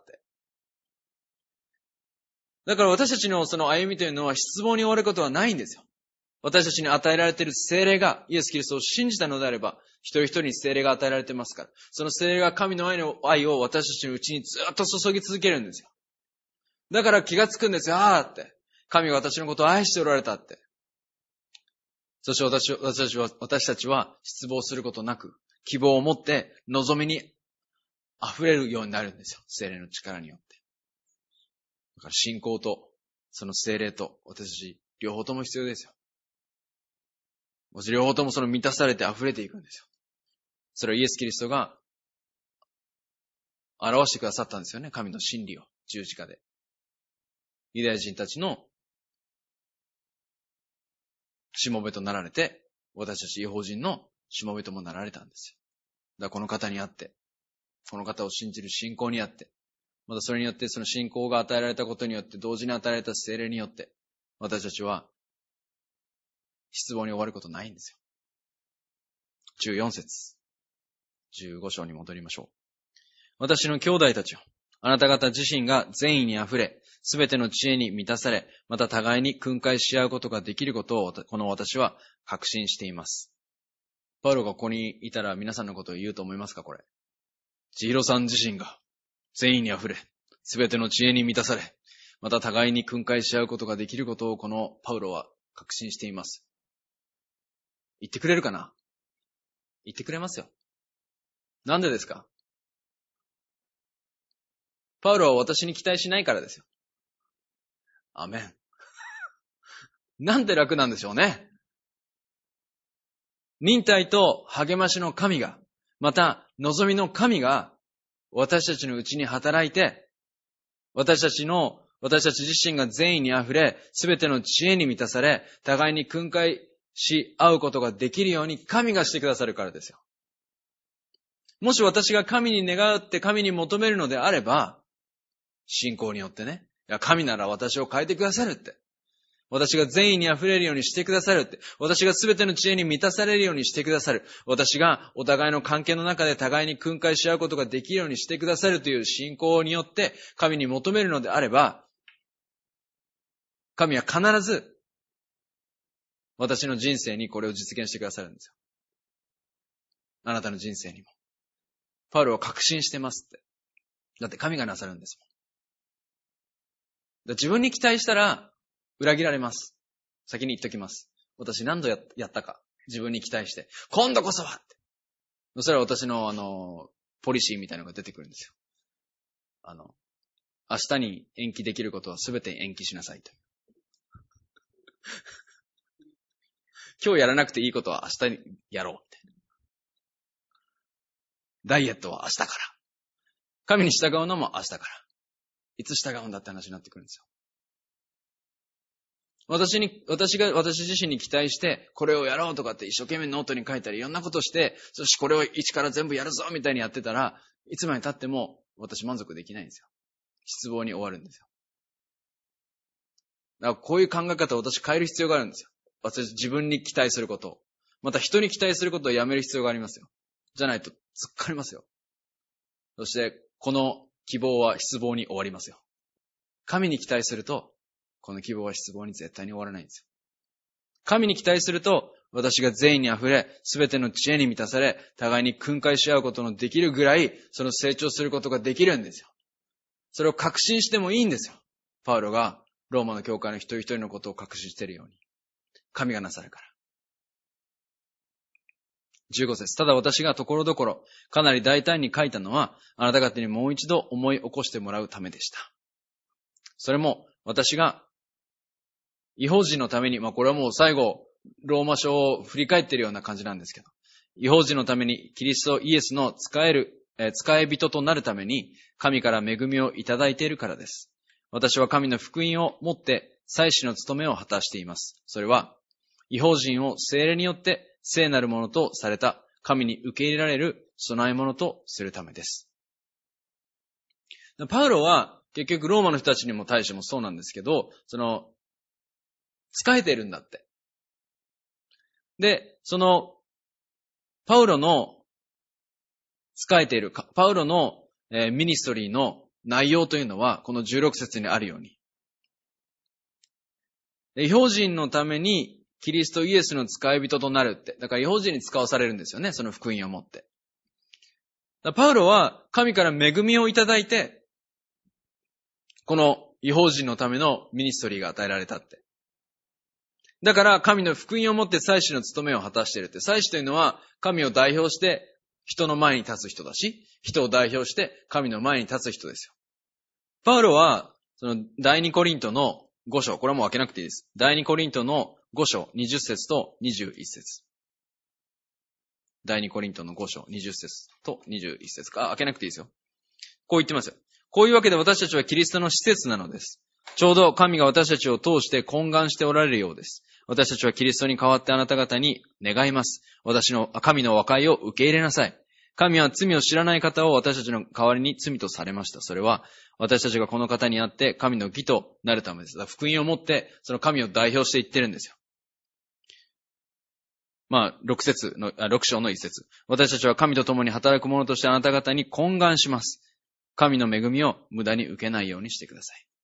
だから私たちのその歩みというのは失望に終わることはないんですよ。私たちに与えられている聖霊がイエス・キリストを信じたのであれば、一人一人に聖霊が与えられてますから、その聖霊が神の愛の愛を私たちのうちにずっと注ぎ続けるんですよ。だから気がつくんですよ。ああって。神が私のことを愛しておられたって。そして私、私たちは、私たちは失望することなく、希望を持って望みに溢れるようになるんですよ。聖霊の力によって。だから信仰と、その聖霊と私たち、両方とも必要ですよ。両方ともその満たされて溢れていくんですよ。それはイエス・キリストが表してくださったんですよね。神の真理を十字架で。ユダヤ人たちのしもべとなられて、私たち異邦人のしもべともなられたんですよ。だからこの方にあって、この方を信じる信仰にあって、またそれによってその信仰が与えられたことによって、同時に与えられた聖霊によって、私たちは失望に終わることないんですよ。じゅうよん節。じゅうご章に戻りましょう。私の兄弟たちよ。あなた方自身が善意にあふれ、すべての知恵に満たされ、また互いに訓戒し合うことができることを、この私は確信しています。パウロがここにいたら皆さんのことを言うと思いますか、これ。千尋さん自身が善意にあふれ、すべての知恵に満たされ、また互いに訓戒し合うことができることをこのパウロは確信しています。言ってくれるかな？言ってくれますよ。なんでですか？パウロは私に期待しないからですよ。アメン。なんで楽なんでしょうね。忍耐と励ましの神が、また望みの神が私たちのうちに働いて、私たちの、私たち自身が善意にあふれ、すべての知恵に満たされ、互いに訓戒し合うことができるように神がしてくださるからですよ。もし私が神に願って神に求めるのであれば、信仰によってね、いや神なら私を変えてくださるって。私が善意に溢れるようにしてくださるって。私がすべての知恵に満たされるようにしてくださる。私がお互いの関係の中で互いに訓戒し合うことができるようにしてくださるという信仰によって神に求めるのであれば、神は必ず私の人生にこれを実現してくださるんですよ。あなたの人生にも。パウロは確信してますって。だって神がなさるんですもん。だ自分に期待したら裏切られます。先に言っときます。私何度 や, やったか。自分に期待して。今度こそはって。それは私のあの、ポリシーみたいなのが出てくるんですよ。あの、明日に延期できることは全て延期しなさいと。今日やらなくていいことは明日にやろうって。ダイエットは明日から。神に従うのも明日から。いつ従うんだって話になってくるんですよ。私に、私が、私自身に期待して、これをやろうとかって一生懸命ノートに書いたり、いろんなことして、そしてこれを一から全部やるぞみたいにやってたら、いつまで経っても私満足できないんですよ。失望に終わるんですよ。だからこういう考え方を私変える必要があるんですよ。私自分に期待することを。 また人に期待することをやめる必要がありますよ。じゃないと突っかかりますよ。そして、この希望は失望に終わりますよ。神に期待すると、この希望は失望に絶対に終わらないんですよ。神に期待すると、私が善意に溢れ、すべての知恵に満たされ、互いに訓戒し合うことのできるぐらい、その成長することができるんですよ。それを確信してもいいんですよ。パウロがローマの教会の一人一人のことを確信しているように。神がなさるから。じゅうご節。ただ私がところどころ、かなり大胆に書いたのは、あなた方にもう一度思い起こしてもらうためでした。それも、私が、異邦人のために、まあこれはもう最後、ローマ書を振り返っているような感じなんですけど、異邦人のためにキリストイエスの使える、えー、使い人となるために、神から恵みをいただいているからです。私は神の福音をもって、祭司の務めを果たしています。それは、異邦人を聖霊によって聖なるものとされた神に受け入れられる備え物とするためです。パウロは結局ローマの人たちにも対してもそうなんですけど、その、仕えているんだって。で、その、パウロの仕えている、パウロの、えー、ミニストリーの内容というのは、このじゅうろく節にあるように、異邦人のためにキリストイエスの使い人となるって。だから異邦人に使わされるんですよね。その福音をもって。パウロは神から恵みをいただいて、この異邦人のためのミニストリーが与えられたって。だから神の福音をもって祭司の務めを果たしているって。祭司というのは神を代表して人の前に立つ人だし、人を代表して神の前に立つ人ですよ。パウロは、その第二コリントのご章、これはもう開けなくていいです。第二コリントのご章、にじゅっ節とにじゅういち節。第二コリントのご章、にじゅっ節とにじゅういち節。あ、開けなくていいですよ。こう言ってますよ。こういうわけで私たちはキリストの施設なのです。ちょうど神が私たちを通して懇願しておられるようです。私たちはキリストに代わってあなた方に願います。私の、神の和解を受け入れなさい。神は罪を知らない方を私たちの代わりに罪とされました。それは、私たちがこの方にあって神の義となるためです。福音をもって、その神を代表して言ってるんですよ。まあ、ろく節の、あ、ろく章のいち節。私たちは神と共に働く者としてあなた方に懇願します。神の恵みを無駄に受けないようにしてください。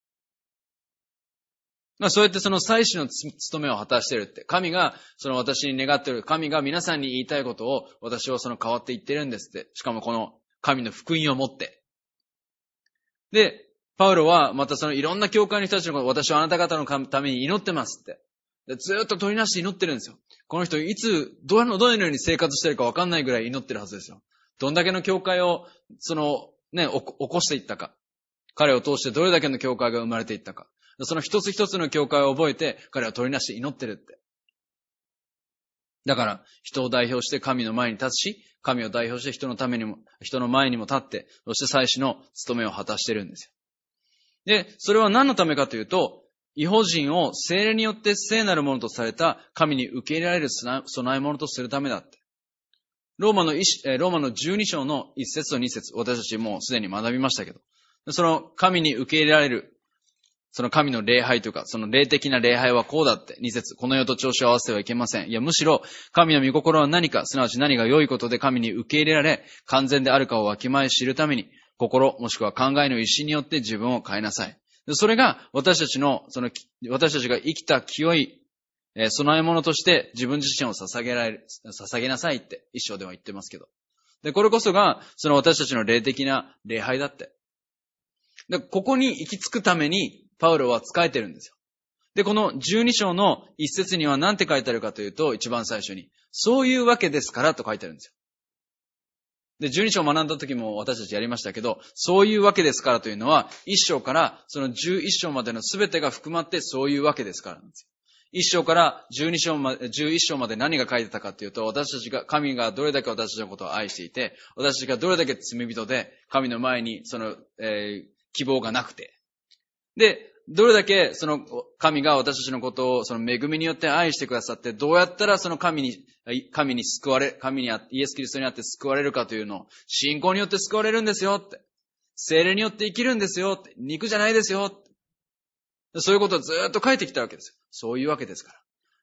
まあ、そうやってその祭司の務めを果たしているって。神がその私に願っている。神が皆さんに言いたいことを私はその代わって言ってるんですって。しかもこの神の福音をもって。で、パウロはまたそのいろんな教会の人たちのことを私はあなた方のために祈ってますって。でずっと取りなして祈ってるんですよ。この人いつ、どの、どのように生活してるか分かんないぐらい祈ってるはずですよ。どんだけの教会を、その、ね、起こしていったか。彼を通してどれだけの教会が生まれていったか。その一つ一つの教会を覚えて、彼は取りなして祈ってるって。だから、人を代表して神の前に立つし、神を代表して人のためにも、人の前にも立って、そして祭司の務めを果たしてるんですよ。で、それは何のためかというと、異邦人を聖霊によって聖なるものとされた神に受け入れられる備え物とするためだって。ローマの、ローマのじゅうに章のいち節とに節、私たちもうすでに学びましたけど、その神に受け入れられる、その神の礼拝というか、その霊的な礼拝はこうだって、に節、この世と調子を合わせてはいけません。いや、むしろ、神の御心は何か、すなわち何が良いことで神に受け入れられ、完全であるかをわきまえ知るために、心、もしくは考えの意志によって自分を変えなさい。それが私たちの、その、私たちが生きた清い、えー、備え物として自分自身を捧げられる、捧げなさいって一章では言ってますけど。で、これこそが、その私たちの霊的な礼拝だって。で、ここに行き着くために、パウロは仕えてるんですよ。で、このじゅうに章の一節には何て書いてあるかというと、一番最初に、そういうわけですからと書いてあるんですよ。で、じゅうに章を学んだ時も私たちやりましたけど、そういうわけですからというのは、いっ章からそのじゅういっ章までの全てが含まってそういうわけですからなんですよ。いっ章からじゅうに章まで、じゅういっ章まで何が書いてたかというと、私たちが、神がどれだけ私たちのことを愛していて、私たちがどれだけ罪人で、神の前にその、えー、希望がなくて、で、どれだけその神が私たちのことをその恵みによって愛してくださって、どうやったらその神に、神に救われ、神にあって、イエス・キリストにあって救われるかというのを、信仰によって救われるんですよって。聖霊によって生きるんですよって。肉じゃないですよって。そういうことをずっと書いてきたわけですよ。そういうわけですから。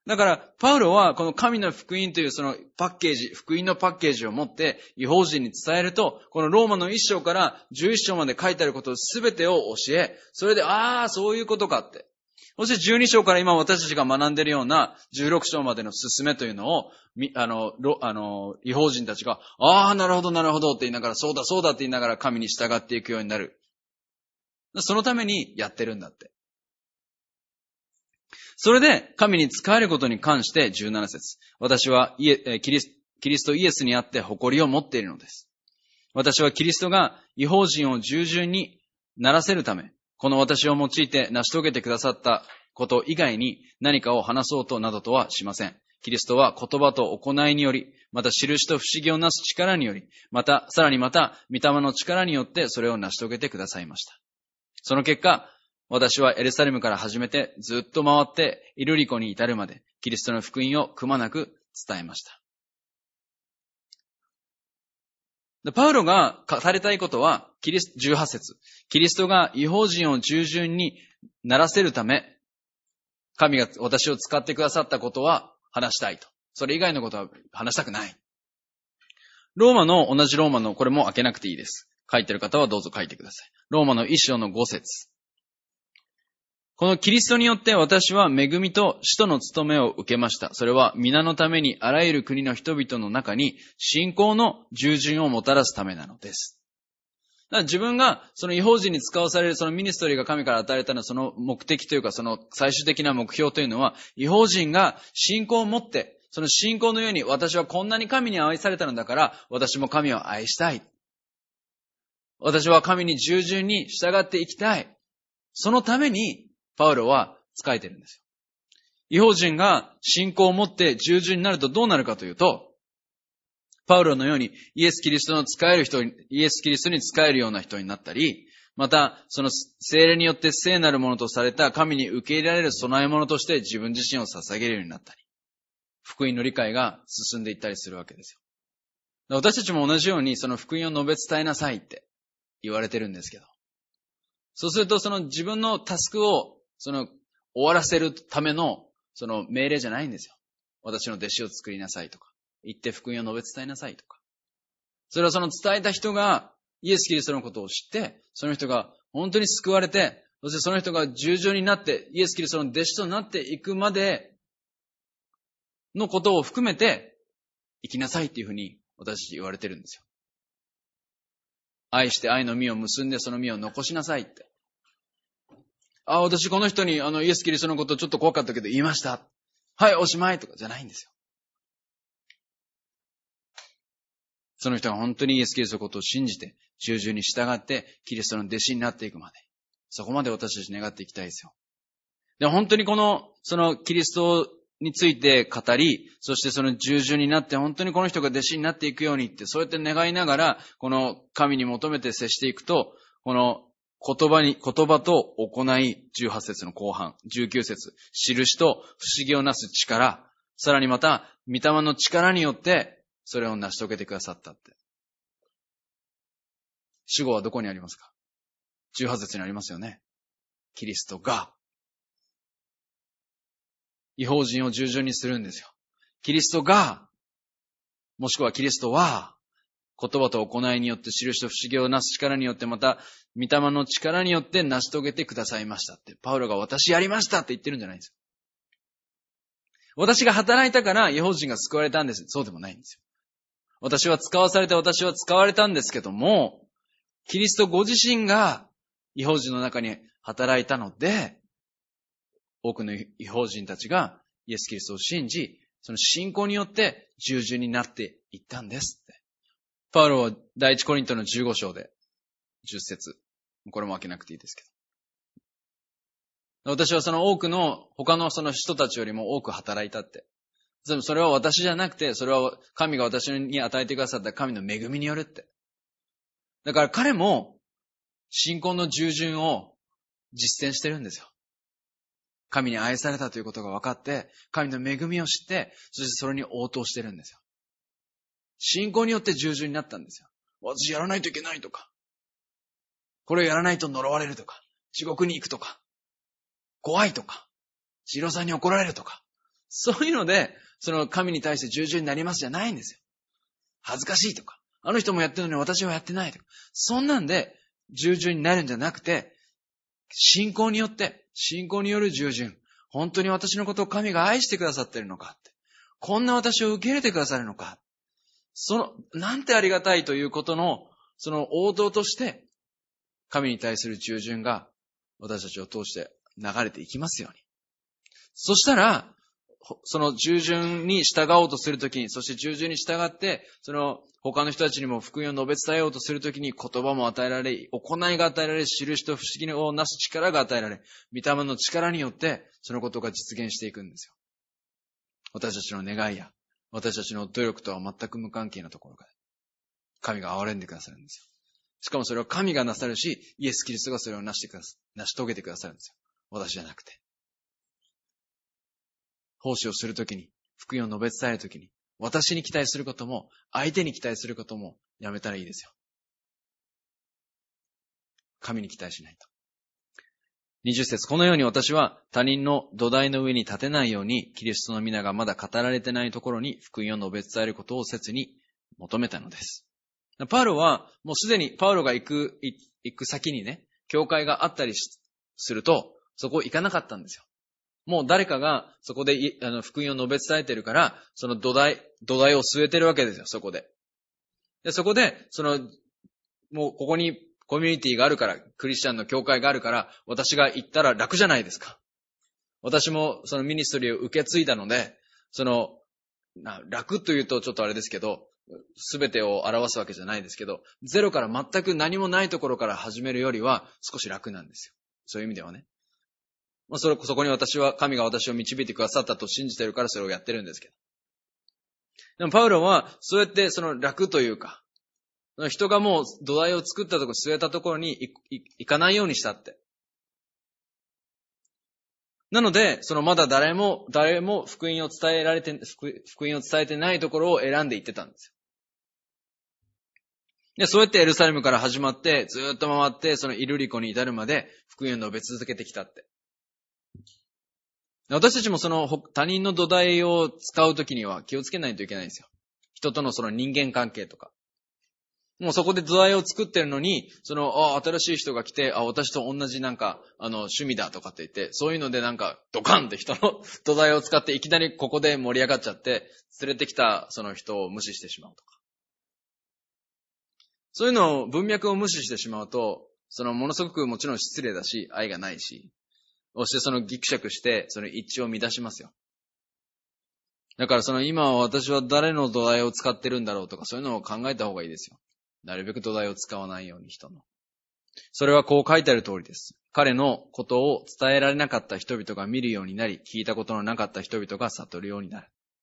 だから、パウロはこの神の福音というそのパッケージ、福音のパッケージを持って異邦人に伝えると、このローマの一章から十一章まで書いてあることすべてを教え、それで、ああ、そういうことかって。そして十二章から今私たちが学んでいるような十六章までの進めというのを、あの、あの、異邦人たちが、ああ、なるほど、なるほどって言いながら、そうだ、そうだって言いながら神に従っていくようになる。そのためにやってるんだって。それで、神に仕えることに関してじゅうなな節。私はイエキリス、キリストイエスにあって誇りを持っているのです。私はキリストが異邦人を従順にならせるため、この私を用いて成し遂げてくださったこと以外に何かを話そうとなどとはしません。キリストは言葉と行いにより、また印と不思議をなす力により、また、さらにまた、御霊の力によってそれを成し遂げてくださいました。その結果、私はエルサレムから始めてずっと回ってイルリコに至るまでキリストの福音をくまなく伝えました。でパウロが語りたいことはキリスじゅうはち節。キリストが異邦人を従順にならせるため、神が私を使ってくださったことは話したいと。それ以外のことは話したくない。ローマの、同じローマの、これも開けなくていいです。書いてる方はどうぞ書いてください。ローマの一章の五節。このキリストによって私は恵みと使徒の務めを受けました。それは皆のためにあらゆる国の人々の中に信仰の従順をもたらすためなのです。だから自分がその異邦人に使わされるそのミニストリーが神から与えられたのはその目的というかその最終的な目標というのは異邦人が信仰を持ってその信仰のように私はこんなに神に愛されたのだから私も神を愛したい。私は神に従順に従っていきたい。そのためにパウロは仕えてるんですよ。異邦人が信仰を持って従順になるとどうなるかというと、パウロのようにイエス・キリストの仕える人、イエス・キリストに仕えるような人になったり、またその聖霊によって聖なるものとされた神に受け入れられる備え物として自分自身を捧げるようになったり、福音の理解が進んでいったりするわけですよ。私たちも同じようにその福音を述べ伝えなさいって言われてるんですけど、そうするとその自分のタスクをその終わらせるためのその命令じゃないんですよ。私の弟子を作りなさいとか、行って福音を述べ伝えなさいとか。それはその伝えた人がイエス・キリストのことを知って、その人が本当に救われて、そしてその人が従順になって、イエス・キリストの弟子となっていくまでのことを含めて生きなさいっていうふうに私言われてるんですよ。愛して愛の実を結んでその実を残しなさいって。あ、私この人にあのイエス・キリストのことちょっと怖かったけど言いました。はい、おしまいとかじゃないんですよ。その人が本当にイエス・キリストのことを信じて、従順に従って、キリストの弟子になっていくまで。そこまで私たち願っていきたいですよ。で、本当にこの、そのキリストについて語り、そしてその従順になって、本当にこの人が弟子になっていくようにって、そうやって願いながら、この神に求めて接していくと、この言葉に、言葉と行い、じゅうはち節の後半、じゅうきゅう節、印と不思議をなす力、さらにまた、御霊の力によって、それを成し遂げてくださったって。主語はどこにありますか？じゅうはち節にありますよね。キリストが、異邦人を従順にするんですよ。キリストが、もしくはキリストは、言葉と行いによって印と不思議をなす力によってまた御霊の力によって成し遂げてくださいましたって。パウロが私やりましたって言ってるんじゃないんですよ。私が働いたから異邦人が救われたんです。そうでもないんですよ。私は使わされて私は使われたんですけども、キリストご自身が異邦人の中に働いたので、多くの異邦人たちがイエス・キリストを信じ、その信仰によって従順になっていったんですって。パウロは第一コリントのじゅうご章でじゅっ節。これも開けなくていいですけど。私はその多くの他のその人たちよりも多く働いたって。でもそれは私じゃなくて、それは神が私に与えてくださった神の恵みによるって。だから彼も信仰の従順を実践してるんですよ。神に愛されたということが分かって、神の恵みを知って、そしてそれに応答してるんですよ。信仰によって従順になったんですよ。私やらないといけないとか、これをやらないと呪われるとか、地獄に行くとか、怖いとか、シロさんに怒られるとか、 そういうので、その神に対して従順になりますじゃないんですよ。恥ずかしいとか、あの人もやってるのに私はやってないとか、そんなんで従順になるんじゃなくて、信仰によって、信仰による従順。本当に私のことを神が愛してくださっているのかって。こんな私を受け入れてくださるのか。その、なんてありがたいということの、その応答として、神に対する従順が私たちを通して流れていきますように。そしたら、その従順に従おうとするときに、そして従順に従って、その他の人たちにも福音を述べ伝えようとするときに言葉も与えられ、行いが与えられ、印と不思議をなす力が与えられ、御霊の力によってそのことが実現していくんですよ。私たちの願いや、私たちの努力とは全く無関係なところから、神が憐れんでくださるんですよ。しかもそれは神がなさるし、イエス・キリストがそれを成してくださ、成し遂げてくださるんですよ。私じゃなくて。奉仕をするときに、福音を述べ伝えるときに、私に期待することも、相手に期待することもやめたらいいですよ。神に期待しないと。にじゅっ節、このように私は他人の土台の上に立てないように、キリストの皆がまだ語られてないところに福音を述べ伝えることを切に求めたのです。パウロは、もうすでにパウロが行く、行く先にね、教会があったりすると、そこ行かなかったんですよ。もう誰かがそこであの福音を述べ伝えてるから、その土台、土台を据えてるわけですよ、そこで。で、そこで、その、もうここにコミュニティがあるから、クリスチャンの教会があるから、私が行ったら楽じゃないですか。私もそのミニストリーを受け継いだので、その、楽というとちょっとあれですけど、すべてを表すわけじゃないですけど、ゼロから全く何もないところから始めるよりは少し楽なんですよ。そういう意味ではね。まあ、それ、そこに私は、神が私を導いてくださったと信じてるからそれをやってるんですけど。でもパウロは、そうやってその楽というか、人がもう土台を作ったところ、据えたところに行かないようにしたって。なので、そのまだ誰も、誰も福音を伝えられて、福音を伝えてないところを選んで行ってたんですよ。で、そうやってエルサレムから始まって、ずーっと回って、そのイルリコに至るまで福音を述べ続けてきたって。私たちもその他人の土台を使うときには気をつけないといけないんですよ。人とのその人間関係とか。もうそこで土台を作ってるのに、その、あ、新しい人が来て、あ、私と同じなんか、あの、趣味だとかって言って、そういうのでなんか、ドカンって人の土台を使っていきなりここで盛り上がっちゃって、連れてきたその人を無視してしまうとか。そういうのを、文脈を無視してしまうと、そのものすごくもちろん失礼だし、愛がないし、そしてそのギクシャクして、その一致を乱しますよ。だからその今は私は誰の土台を使ってるんだろうとか、そういうのを考えた方がいいですよ。なるべく土台を使わないように人の。それはこう書いてある通りです。彼のことを伝えられなかった人々が見るようになり、聞いたことのなかった人々が悟るようになる。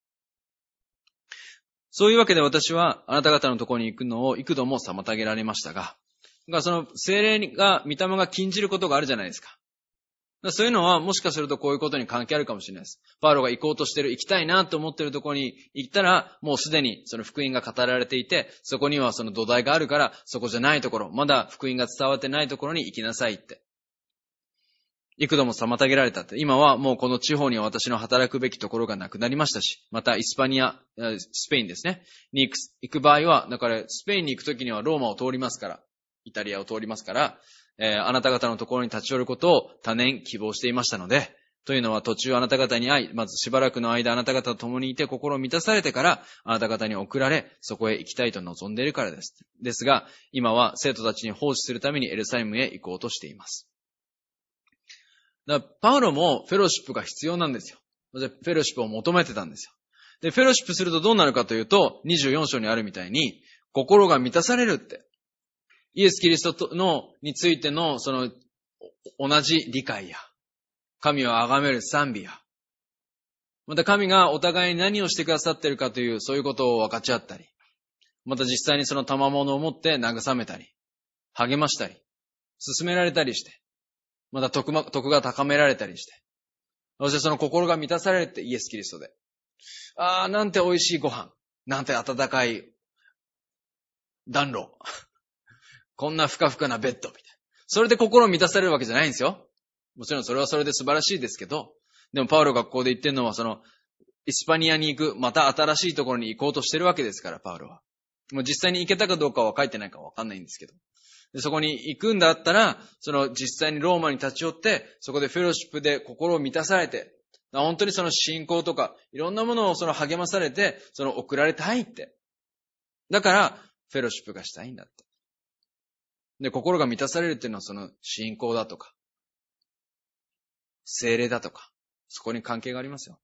そういうわけで私はあなた方のところに行くのを幾度も妨げられましたが、がその聖霊が、御霊が禁じることがあるじゃないですか。そういうのはもしかするとこういうことに関係あるかもしれないです。パウロが行こうとしてる、行きたいなと思っているところに行ったら、もうすでにその福音が語られていて、そこにはその土台があるから、そこじゃないところ、まだ福音が伝わってないところに行きなさいって。幾度も妨げられたって。今はもうこの地方には私の働くべきところがなくなりましたし、またイスパニア、スペインですね。に行く、行く場合は、だからスペインに行くときにはローマを通りますから、イタリアを通りますから、えー、あなた方のところに立ち寄ることを多年希望していましたので、というのは途中あなた方に会い、まずしばらくの間あなた方と共にいて心を満たされてから、あなた方に送られ、そこへ行きたいと望んでいるからです。ですが、今は生徒たちに奉仕するためにエルサレムへ行こうとしています。だからパウロもフェローシップが必要なんですよ。フェローシップを求めてたんですよ。で、フェローシップするとどうなるかというと、にじゅうよん章にあるみたいに、心が満たされるって。イエス・キリストのについてのその同じ理解や、神を崇める賛美や、また神がお互いに何をしてくださっているかというそういうことを分かち合ったり、また実際にその賜物を持って慰めたり、励ましたり、進められたりして、また徳, 徳が高められたりして、そしてその心が満たされるってイエス・キリストで。ああ、なんて美味しいご飯、なんて温かい暖炉。こんなふかふかなベッドみたいな。それで心を満たされるわけじゃないんですよ。もちろんそれはそれで素晴らしいですけど、でもパウロがここで言ってるのはその、 イスパニアに行く、また新しいところに行こうとしてるわけですから、パウロは。もう実際に行けたかどうかは書いてないかわかんないんですけど。でそこに行くんだったら、その実際にローマに立ち寄って、そこでフェロシップで心を満たされて、本当にその信仰とか、いろんなものをその励まされて、その送られたいって。だから、フェロシップがしたいんだって。で、心が満たされるっていうのはその信仰だとか、聖霊だとか、そこに関係がありますよ。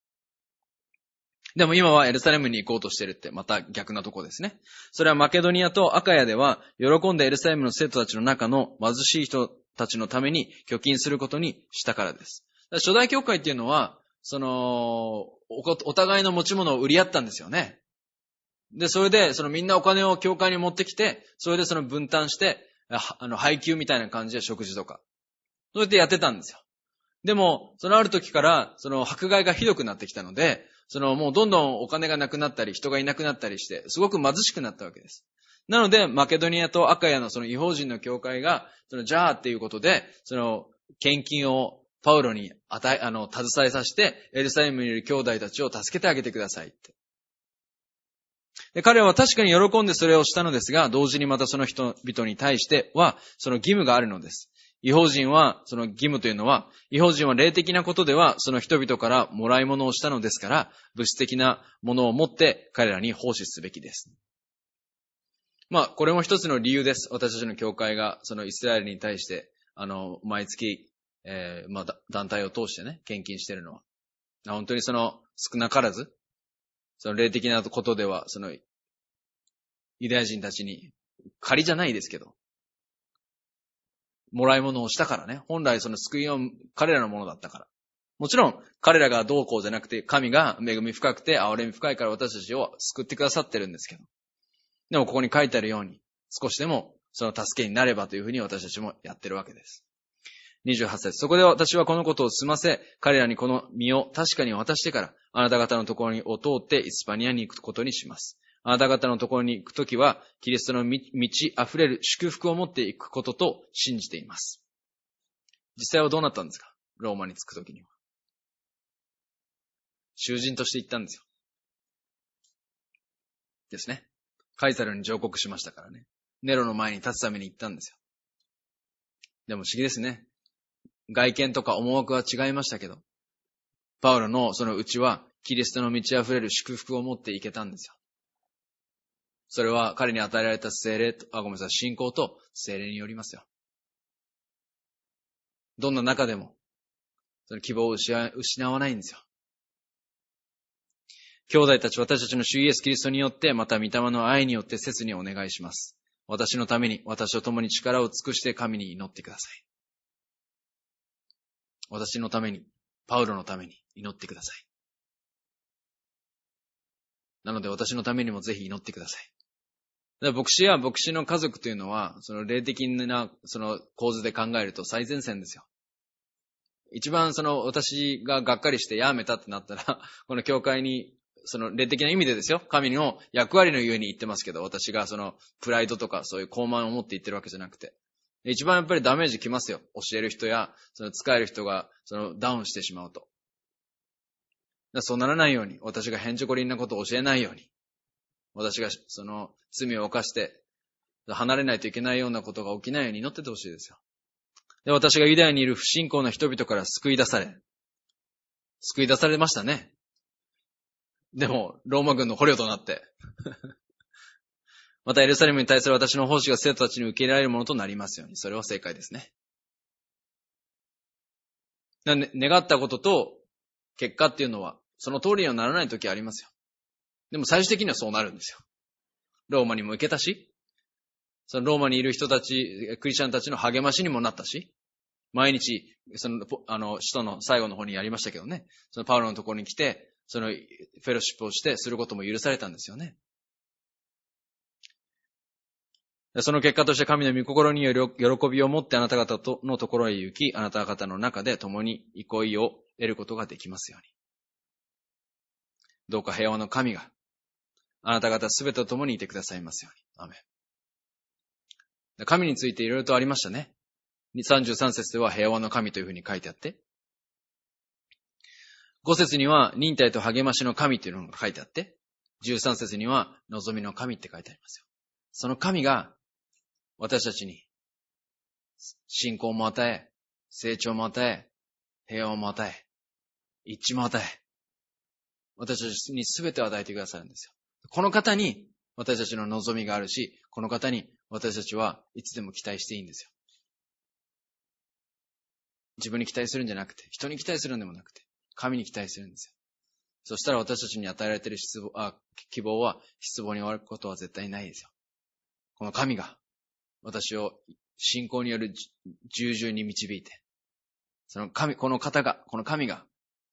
でも今はエルサレムに行こうとしてるってまた逆なとこですね。それはマケドニアとアカヤでは喜んでエルサレムの生徒たちの中の貧しい人たちのために貯金することにしたからです。初代教会っていうのは、その、お、お互いの持ち物を売り合ったんですよね。で、それで、そのみんなお金を教会に持ってきて、それでその分担して、あの、配給みたいな感じで食事とか。そうやってやってたんですよ。でも、そのある時から、その迫害がひどくなってきたので、そのもうどんどんお金がなくなったり、人がいなくなったりして、すごく貧しくなったわけです。なので、マケドニアとアカヤのその異邦人の教会が、そのじゃあっていうことで、その献金をパウロに与え、あの、携えさせて、エルサレムにいる兄弟たちを助けてあげてくださいって。で、彼は確かに喜んでそれをしたのですが、同時にまたその人々に対しては、その義務があるのです。異邦人は、その義務というのは、異邦人は霊的なことでは、その人々からもらい物をしたのですから、物質的なものを持って彼らに奉仕すべきです。まあ、これも一つの理由です。私たちの教会が、そのイスラエルに対して、あの、毎月、えー、まあ、団体を通してね、献金しているのは。本当にその、少なからず、その霊的なことでは、その、ユダヤ人たちに、借りじゃないですけど、もらい物をしたからね。本来その救いは彼らのものだったから。もちろん、彼らがどうこうじゃなくて、神が恵み深くて、憐れみ深いから私たちを救ってくださってるんですけど。でもここに書いてあるように、少しでもその助けになればというふうに私たちもやってるわけです。にじゅうはち節。そこで私はこのことを済ませ、彼らにこの身を確かに渡してから、あなた方のところを通ってイスパニアに行くことにします。あなた方のところに行くときは、キリストの満ち溢れる祝福を持っていくことと信じています。実際はどうなったんですか？ローマに着くときには。囚人として行ったんですよ。ですね。カイサルに上告しましたからね。ネロの前に立つために行ったんですよ。でも不思議ですね。外見とか思惑は違いましたけど、パウロのその内はキリストの満ち溢れる祝福を持っていけたんですよ。それは彼に与えられた聖霊と、あ、ごめんなさい、信仰と聖霊によりますよ。どんな中でも、その希望を失わないんですよ。兄弟たち、私たちの主イエスキリストによって、また御霊の愛によって切にお願いします。私のために、私と共に力を尽くして神に祈ってください。私のために、パウロのために祈ってください。なので私のためにもぜひ祈ってください。牧師や牧師の家族というのは、その霊的なその構図で考えると最前線ですよ。一番その私ががっかりしてやめたってなったら、この教会に、その霊的な意味でですよ。神の役割のゆえに言ってますけど、私がそのプライドとかそういう傲慢を持って言ってるわけじゃなくて。一番やっぱりダメージきますよ。教える人や、その使える人がそのダウンしてしまうと。そうならないように、私がへんちょこりんなことを教えないように。私がその罪を犯して離れないといけないようなことが起きないように祈っててほしいですよ。で、私がユダヤにいる不信仰な人々から救い出され、救い出されましたね。でも、ローマ軍の捕虜となって。またエルサレムに対する私の奉仕が生徒たちに受け入れられるものとなりますように。それは正解ですね。願ったことと結果っていうのは、その通りにはならない時ありますよ。でも最終的にはそうなるんですよ。ローマにも行けたし、そのローマにいる人たち、クリスチャンたちの励ましにもなったし、毎日、その、あの、使徒の最後の方にやりましたけどね、そのパウロのところに来て、そのフェロシップをしてすることも許されたんですよね。その結果として神の御心による喜びを持ってあなた方のところへ行き、あなた方の中で共に憩いを得ることができますように。どうか平和の神があなた方すべてと共にいてくださいますように。アーメン。神についていろいろとありましたね。さんじゅうさん節では平和の神というふうに書いてあって、 ご節には忍耐と励ましの神っていうのが書いてあって、じゅうさん節には望みの神って書いてありますよ。その神が私たちに信仰も与え、成長も与え、平和も与え、一致も与え、私たちに全てを与えてくださるんですよ。この方に私たちの望みがあるし、この方に私たちはいつでも期待していいんですよ。自分に期待するんじゃなくて、人に期待するんでもなくて、神に期待するんですよ。そしたら私たちに与えられている失望、あ、希望は失望に終わることは絶対ないですよ。この神が私を信仰による従順に導いて、その神、この方が、この神が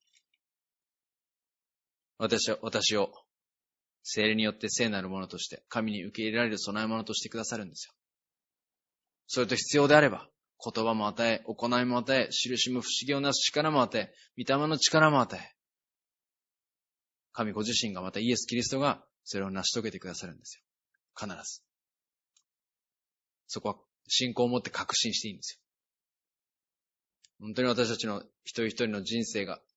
私を、私を聖霊によって聖なるものとして、神に受け入れられる備え物としてくださるんですよ。それと必要であれば、言葉も与え、行いも与え、印も不思議をなす力も与え、御霊の力も与え、神ご自身がまたイエス・キリストがそれを成し遂げてくださるんですよ。必ず。そこは信仰を持って確信していいんですよ。本当に私たちの一人一人の人生が、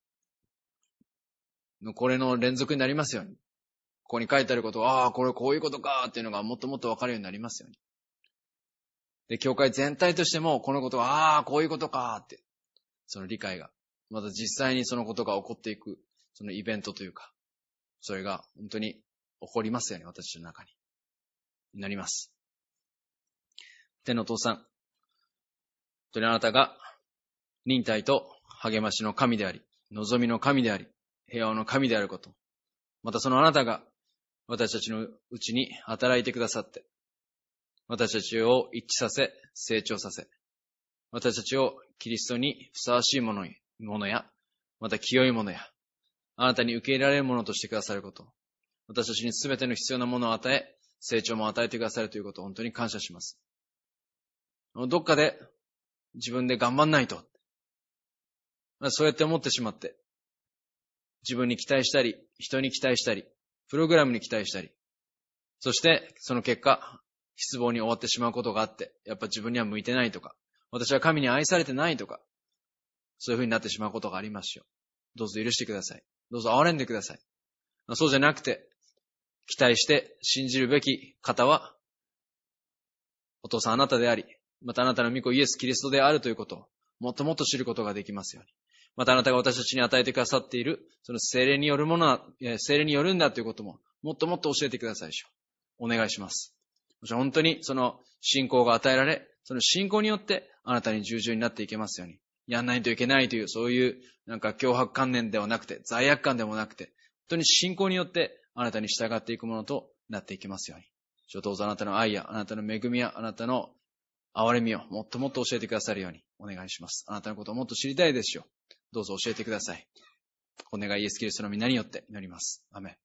これの連続になりますように。ここに書いてあることは、ああ、これこういうことかっていうのがもっともっと分かるようになりますように。で、教会全体としても、このことは、ああ、こういうことかって、その理解が、また実際にそのことが起こっていく、そのイベントというか、それが本当に起こりますように、私の中に。なります。天のお父さん、本当にあなたが、忍耐と励ましの神であり、望みの神であり、平和の神であること。またそのあなたが、私たちのうちに働いてくださって、私たちを一致させ、成長させ、私たちをキリストにふさわしいものに、ものや、また清いものや、あなたに受け入れられるものとしてくださること、私たちにすべての必要なものを与え、成長も与えてくださるということを本当に感謝します。どっかで自分で頑張んないと、そうやって思ってしまって、自分に期待したり、人に期待したり、プログラムに期待したり、そしてその結果、失望に終わってしまうことがあって、やっぱ自分には向いてないとか、私は神に愛されてないとか、そういう風になってしまうことがありますよ。どうぞ許してください。どうぞ憐れんでください。そうじゃなくて、期待して信じるべき方は、お父さんあなたであり、またあなたの御子イエス・キリストであるということを、もっともっと知ることができますように。またあなたが私たちに与えてくださっている、その聖霊によるものは、聖霊によるんだということも、もっともっと教えてくださいでしょう。お願いします。本当にその信仰が与えられ、その信仰によってあなたに従順になっていけますように。やんないといけないという、そういうなんか脅迫観念ではなくて、罪悪感でもなくて、本当に信仰によってあなたに従っていくものとなっていきますように。どうぞあなたの愛や、あなたの恵みや、あなたの憐れみをもっともっと教えてくださるようにお願いします。あなたのことをもっと知りたいですよ。どうぞ教えてください。お願いイエスキリストの皆によって祈ります。アメン。